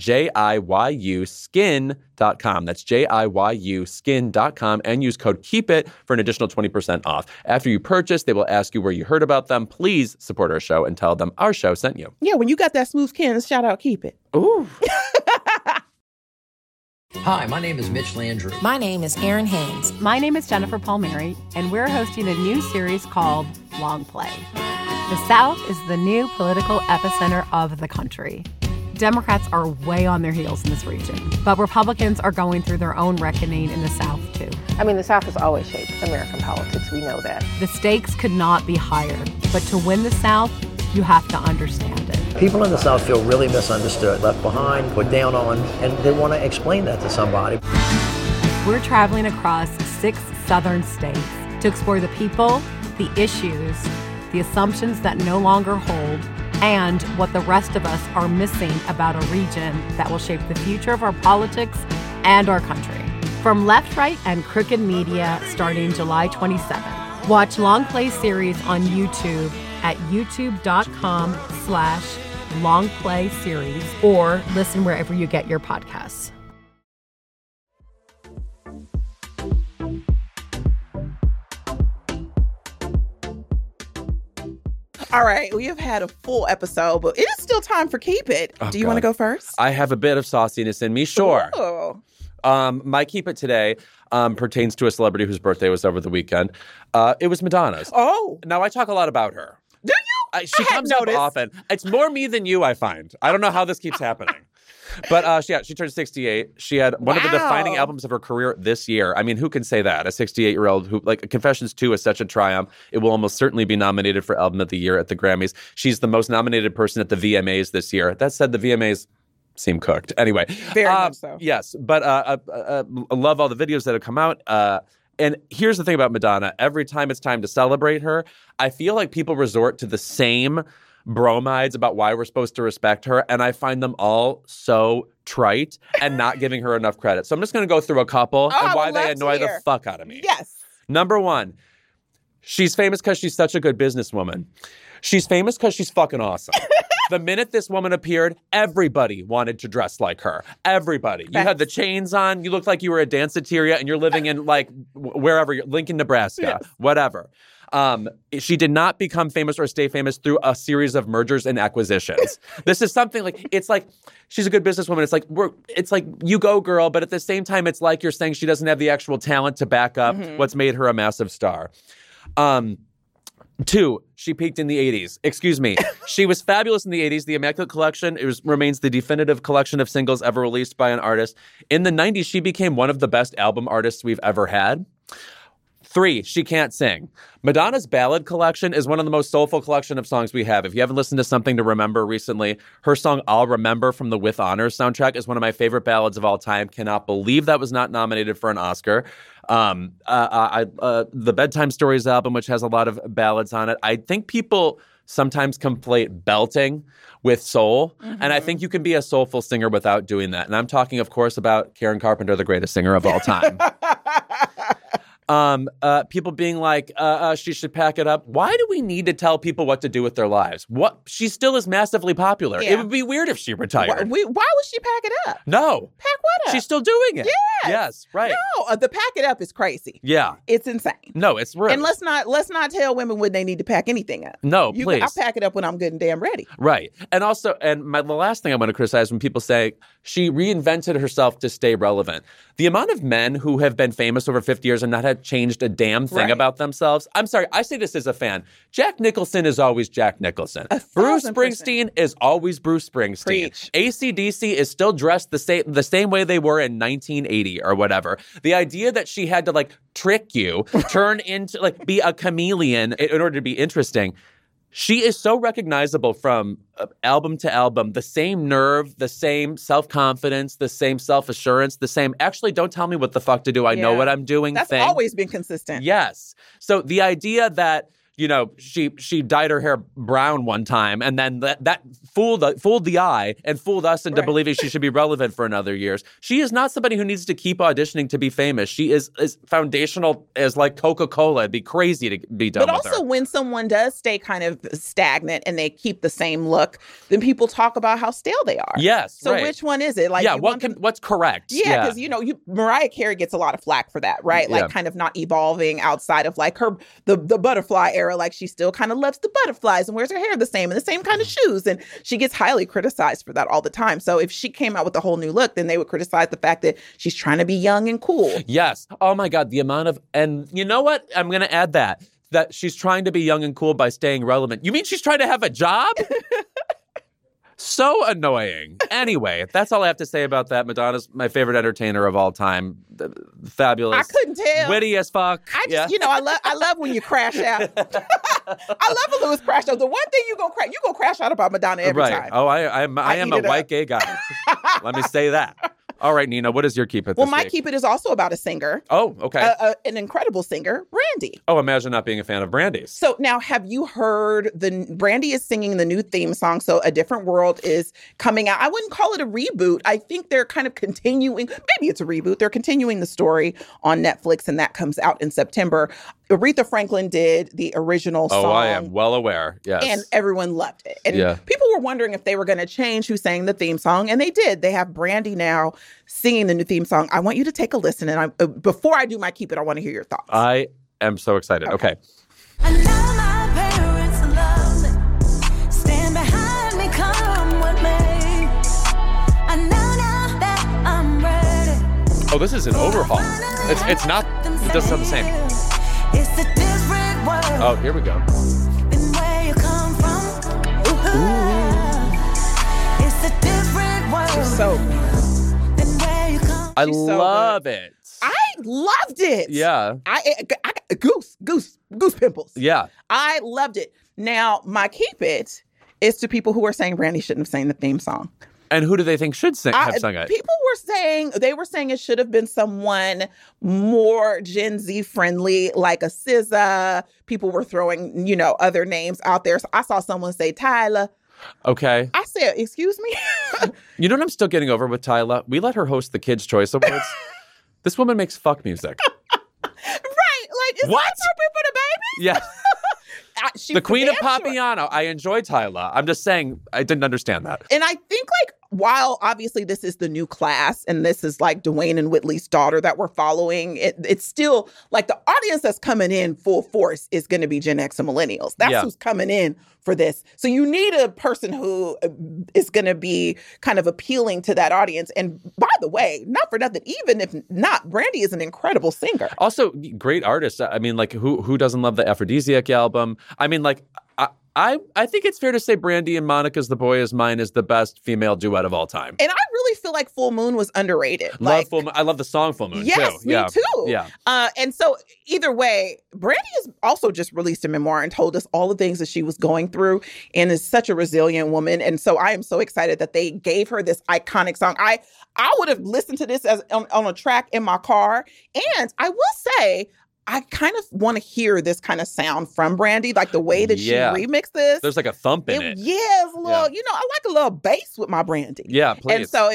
JIYUskin.com. That's JIYUskin.com, and use code KEEPIT for an additional 20% off. After you purchase, they will ask you where you heard about them. Please support our show and tell them our show sent you. Yeah, when you got that smooth skin, shout out Keep It. Ooh. Hi, my name is Mitch Landry. My name is Erin Haynes. My name is Jennifer Palmieri, and we're hosting a new series called Long Play. The South is the new political epicenter of the country. Democrats are way on their heels in this region, but Republicans are going through their own reckoning in the South, too. I mean, the South has always shaped American politics. We know that. The stakes could not be higher, but to win the South, you have to understand it. People in the South feel really misunderstood, left behind, put down on, and they want to explain that to somebody. We're traveling across 6 southern states to explore the people, the issues, the assumptions that no longer hold, and what the rest of us are missing about a region that will shape the future of our politics and our country. From Left, Right, and Crooked Media starting July 27th. Watch Long Play series on YouTube at youtube.com/longplayseries or listen wherever you get your podcasts. All right, we have had a full episode, but it is still time for Keep It. Oh, Do you want to go first? I have a bit of sauciness in me, sure. Oh. My Keep It today pertains to a celebrity whose birthday was over the weekend. It was Madonna's. Oh. Now, I talk a lot about her. Do you? She I comes had up noticed. often. It's more me than you, I find. I don't know how this keeps happening. But she turned 68. She had one of the defining albums of her career this year. I mean, who can say that? A 68-year-old who, like, Confessions 2 is such a triumph. It will almost certainly be nominated for Album of the Year at the Grammys. She's the most nominated person at the VMAs this year. That said, the VMAs, seem cooked. Anyway. Very much so. Yes. But I love all the videos that have come out. And here's the thing about Madonna. Every time it's time to celebrate her, I feel like people resort to the same bromides about why we're supposed to respect her. And I find them all so trite and not giving her enough credit. So I'm just going to go through a couple and why they annoy the fuck out of me. Yes. Number one, she's famous because she's such a good businesswoman. She's famous because she's fucking awesome. The minute this woman appeared, everybody wanted to dress like her. Everybody. You had the chains on. You looked like you were a danceteria and you're living in like wherever, Lincoln, Nebraska, whatever. She did not become famous or stay famous through a series of mergers and acquisitions. This is something like, it's like, she's a good businesswoman. It's like, you go girl, but at the same time, it's like you're saying she doesn't have the actual talent to back up what's made her a massive star. 2, she peaked in the 80s. Excuse me. She was fabulous in the 80s. The Immaculate Collection remains the definitive collection of singles ever released by an artist. In the 90s, she became one of the best album artists we've ever had. 3, she can't sing. Madonna's ballad collection is one of the most soulful collection of songs we have. If you haven't listened to Something to Remember recently, her song I'll Remember from the With Honors soundtrack is one of my favorite ballads of all time. Cannot believe that was not nominated for an Oscar. The Bedtime Stories album, which has a lot of ballads on it. I think people sometimes conflate belting with soul. And I think you can be a soulful singer without doing that. And I'm talking, of course, about Karen Carpenter, the greatest singer of all time. People being like, she should pack it up. Why do we need to tell people what to do with their lives? She still is massively popular. Yeah. It would be weird if she retired. Why would she pack it up? No. Pack what up? She's still doing it. Yes, right. No, the pack it up is crazy. Yeah. It's insane. No, it's real. And let's not tell women when they need to pack anything up. No, please. I'll pack it up when I'm good and damn ready. Right. And also, the last thing I want to criticize when people say she reinvented herself to stay relevant. The amount of men who have been famous over 50 years and not have changed a damn thing about themselves. I'm sorry, I say this as a fan. Jack Nicholson is always Jack Nicholson. Bruce Springsteen is always Bruce Springsteen. Preach. AC/DC is still dressed the same way they were in 1980 or whatever. The idea that she had to like trick you, turn into like be a chameleon in order to be interesting. She is so recognizable from album to album. The same nerve, the same self-confidence, the same self-assurance, the same, actually, don't tell me what the fuck to do. I know what I'm doing. That's always been consistent. Yes. So the idea that, you know, she dyed her hair brown one time and then that fooled the eye and fooled us into believing she should be relevant for another years. She is not somebody who needs to keep auditioning to be famous. She is foundational as like Coca-Cola. It'd be crazy to be done with her. But also when someone does stay kind of stagnant and they keep the same look, then people talk about how stale they are. Yes, So right. which one is it? Like, what's correct? Yeah, because Mariah Carey gets a lot of flack for that, right? Like kind of not evolving outside of like her the butterfly era. Like she still kind of loves the butterflies and wears her hair the same and the same kind of shoes. And she gets highly criticized for that all the time. So if she came out with a whole new look, then they would criticize the fact that she's trying to be young and cool. Yes. Oh my God. The amount of, and you know what? I'm going to add that she's trying to be young and cool by staying relevant. You mean she's trying to have a job? So annoying. Anyway, that's all I have to say about that. Madonna's my favorite entertainer of all time. Fabulous. I couldn't tell. Witty as fuck. I just, I love when you crash out. I love a Lewis crash out. The one thing you gonna crash out about Madonna every time. Oh, I am a white gay guy. Let me say that. All right, Nina, what is your Keep It this my week? Keep It is also about a singer. Oh, okay. An incredible singer, Brandy. Oh, imagine not being a fan of Brandy's. So now, have you heard Brandy is singing the new theme song, so A Different World is coming out. I wouldn't call it a reboot. I think they're kind of continuing, maybe it's a reboot. They're continuing the story on Netflix, and that comes out in September. Aretha Franklin did the original song. Oh, I am well aware, yes. And everyone loved it. And people were wondering if they were going to change who sang the theme song, and they did. They have Brandy now singing the new theme song. I want you to take a listen, and before I do my Keep It, I want to hear your thoughts. I am so excited. Okay. I know my parents love me. Stand behind me, come with me. I know now that I'm ready. Oh, this is an overhaul. It's not, it doesn't sound the same. It's a different world. Oh, here we go. Than where you come from. It's a different world. She's so Than where you come. I love it. I loved it. Yeah. I goose pimples. Yeah. I loved it. Now, my Keep It is to people who are saying Brandy shouldn't have sang the theme song. And who do they think should have sung it? People were saying it should have been someone more Gen Z friendly, like a SZA. People were throwing, other names out there. So I saw someone say Tyler. Okay. I said, excuse me? You know what I'm still getting over with Tyla? We let her host the Kids' Choice Awards. This woman makes fuck music. Right. Like, is What? that appropriate for the baby? Yeah. The queen of damn sure. Papiano. I enjoy Tyla. I'm just saying, I didn't understand that. And I think, like, while obviously this is the new class and this is like Dwayne and Whitley's daughter that we're following, it's still like the audience that's coming in full force is going to be Gen X and millennials. That's who's coming in for this. So you need a person who is going to be kind of appealing to that audience. And by the way, not for nothing, even if not, Brandy is an incredible singer. Also, great artist. I mean, like, who doesn't love the Aphrodisiac album? I mean, like, I think it's fair to say Brandy and Monica's The Boy Is Mine is the best female duet of all time. And I really feel like Full Moon was underrated. I love the song Full Moon, yes, too. me too. Yeah. And so either way, Brandy has also just released a memoir and told us all the things that she was going through and is such a resilient woman. And so I am so excited that they gave her this iconic song. I would have listened to this as on a track in my car. And I will say, I kind of want to hear this kind of sound from Brandy, like the way that she remixed this. There's like a thump in it. Yeah, it's a little, I like a little bass with my Brandy. Yeah, please. And so,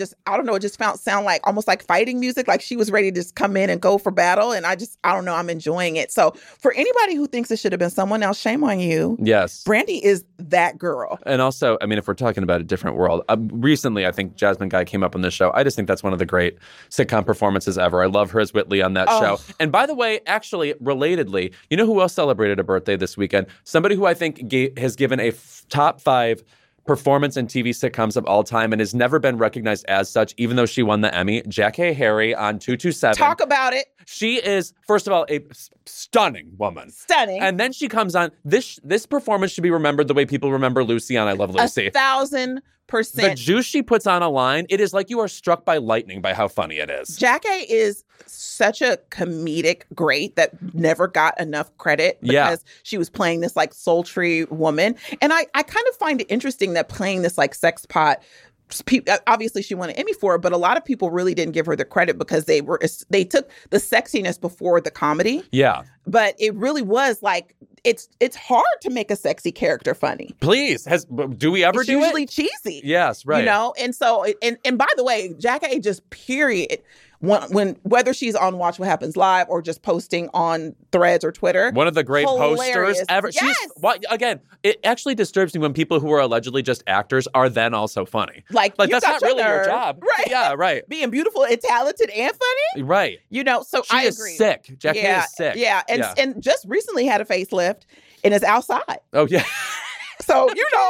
it just sound like almost like fighting music, like she was ready to just come in and go for battle. And I don't know, I'm enjoying it. So for anybody who thinks it should have been someone else, shame on you. Yes. Brandy is that girl. And also, I mean, if we're talking about a different world, recently I think Jasmine Guy came up on this show. I just think that's one of the great sitcom performances ever. I love her as Whitley on that show. And by the way, actually, relatedly, you know who else celebrated a birthday this weekend? Somebody who I think has given a top 5 performance in TV sitcoms of all time and has never been recognized as such, even though she won the Emmy. Jackée Harry on 227. Talk about it. She is, first of all, a stunning woman. Stunning. And then she comes on. This performance should be remembered the way people remember Lucy on I Love Lucy. 1,000%. The juice she puts on a line, it is like you are struck by lightning by how funny it is. Jackée is such a comedic great that never got enough credit because she was playing this like sultry woman. And I kind of find it interesting that playing this like sex pot, obviously she won an Emmy for it, but a lot of people really didn't give her the credit because they took the sexiness before the comedy. Yeah. But it really was like, it's hard to make a sexy character funny. Please. Do we ever it's do it? It's usually cheesy. Yes, right. And so, and by the way, Jackée just period, when whether she's on Watch What Happens Live or just posting on Threads or Twitter. One of the great posters ever. Yes. Again, it actually disturbs me when people who are allegedly just actors are then also funny. Like that's not really your job. Right. Yeah, right. Being beautiful and talented and funny. Right. So she is agree. sick. Jackée is sick. Yeah. And just recently had a facelift and is outside. Oh, yeah. So,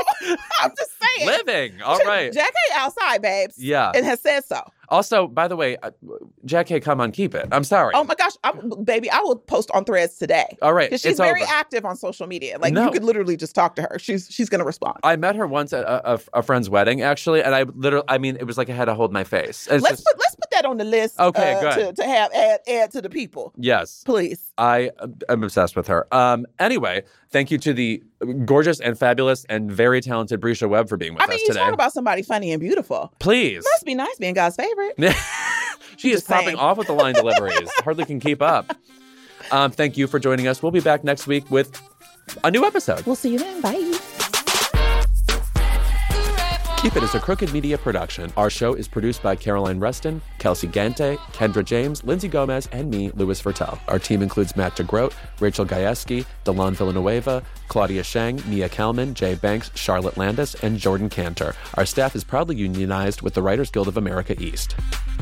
I'm just saying. Living. All right. Jackée outside, babes. Yeah. And has said so. Also, by the way, Jackée, come on, keep it. I'm sorry. Oh my gosh, baby, I will post on Threads today. All right, because she's very active on social media. Like you could literally just talk to her. She's going to respond. I met her once at a friend's wedding, actually, and it was like I had to hold my face. Let's put that on the list. Okay, good. To have add to the people. Yes, please. I am obsessed with her. Anyway, thank you to the gorgeous and fabulous and very talented Brescia Webb for being with us today. You talk about somebody funny and beautiful. Please, must be nice being God's favorite. She is popping off with the line deliveries. Hardly can keep up. Thank you for joining us. We'll be back next week with a new episode. We'll see you then. Bye. Keep It is a Crooked Media production. Our show is produced by Caroline Reston, Kelsey Gante, Kendra James, Lindsay Gomez, and me, Louis Vertel. Our team includes Matt DeGroat, Rachel Gajewski, Delon Villanueva, Claudia Shang, Mia Kalman, Jay Banks, Charlotte Landis, and Jordan Cantor. Our staff is proudly unionized with the Writers Guild of America East.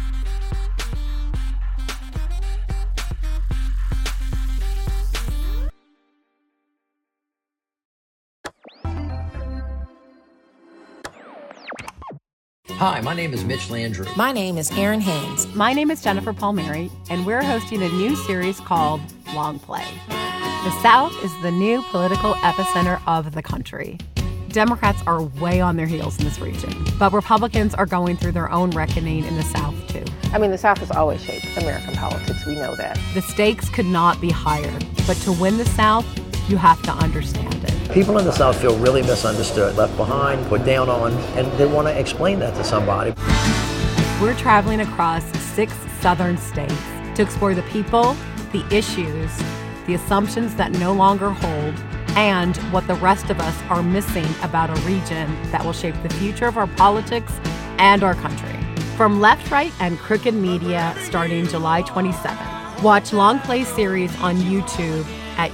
Hi, my name is Mitch Landry. My name is Erin Haynes. My name is Jennifer Palmieri, and we're hosting a new series called Long Play. The South is the new political epicenter of the country. Democrats are way on their heels in this region, but Republicans are going through their own reckoning in the South, too. I mean, the South has always shaped American politics. We know that. The stakes could not be higher, but to win the South, you have to understand it. People in the South feel really misunderstood, left behind, put down on, and they want to explain that to somebody. We're traveling across 6 southern states to explore the people, the issues, the assumptions that no longer hold, and what the rest of us are missing about a region that will shape the future of our politics and our country. From Left, Right, and Crooked Media starting July 27th. Watch Long Play series on YouTube at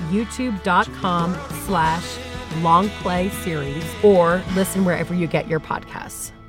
youtube.com/longplayseries or listen wherever you get your podcasts.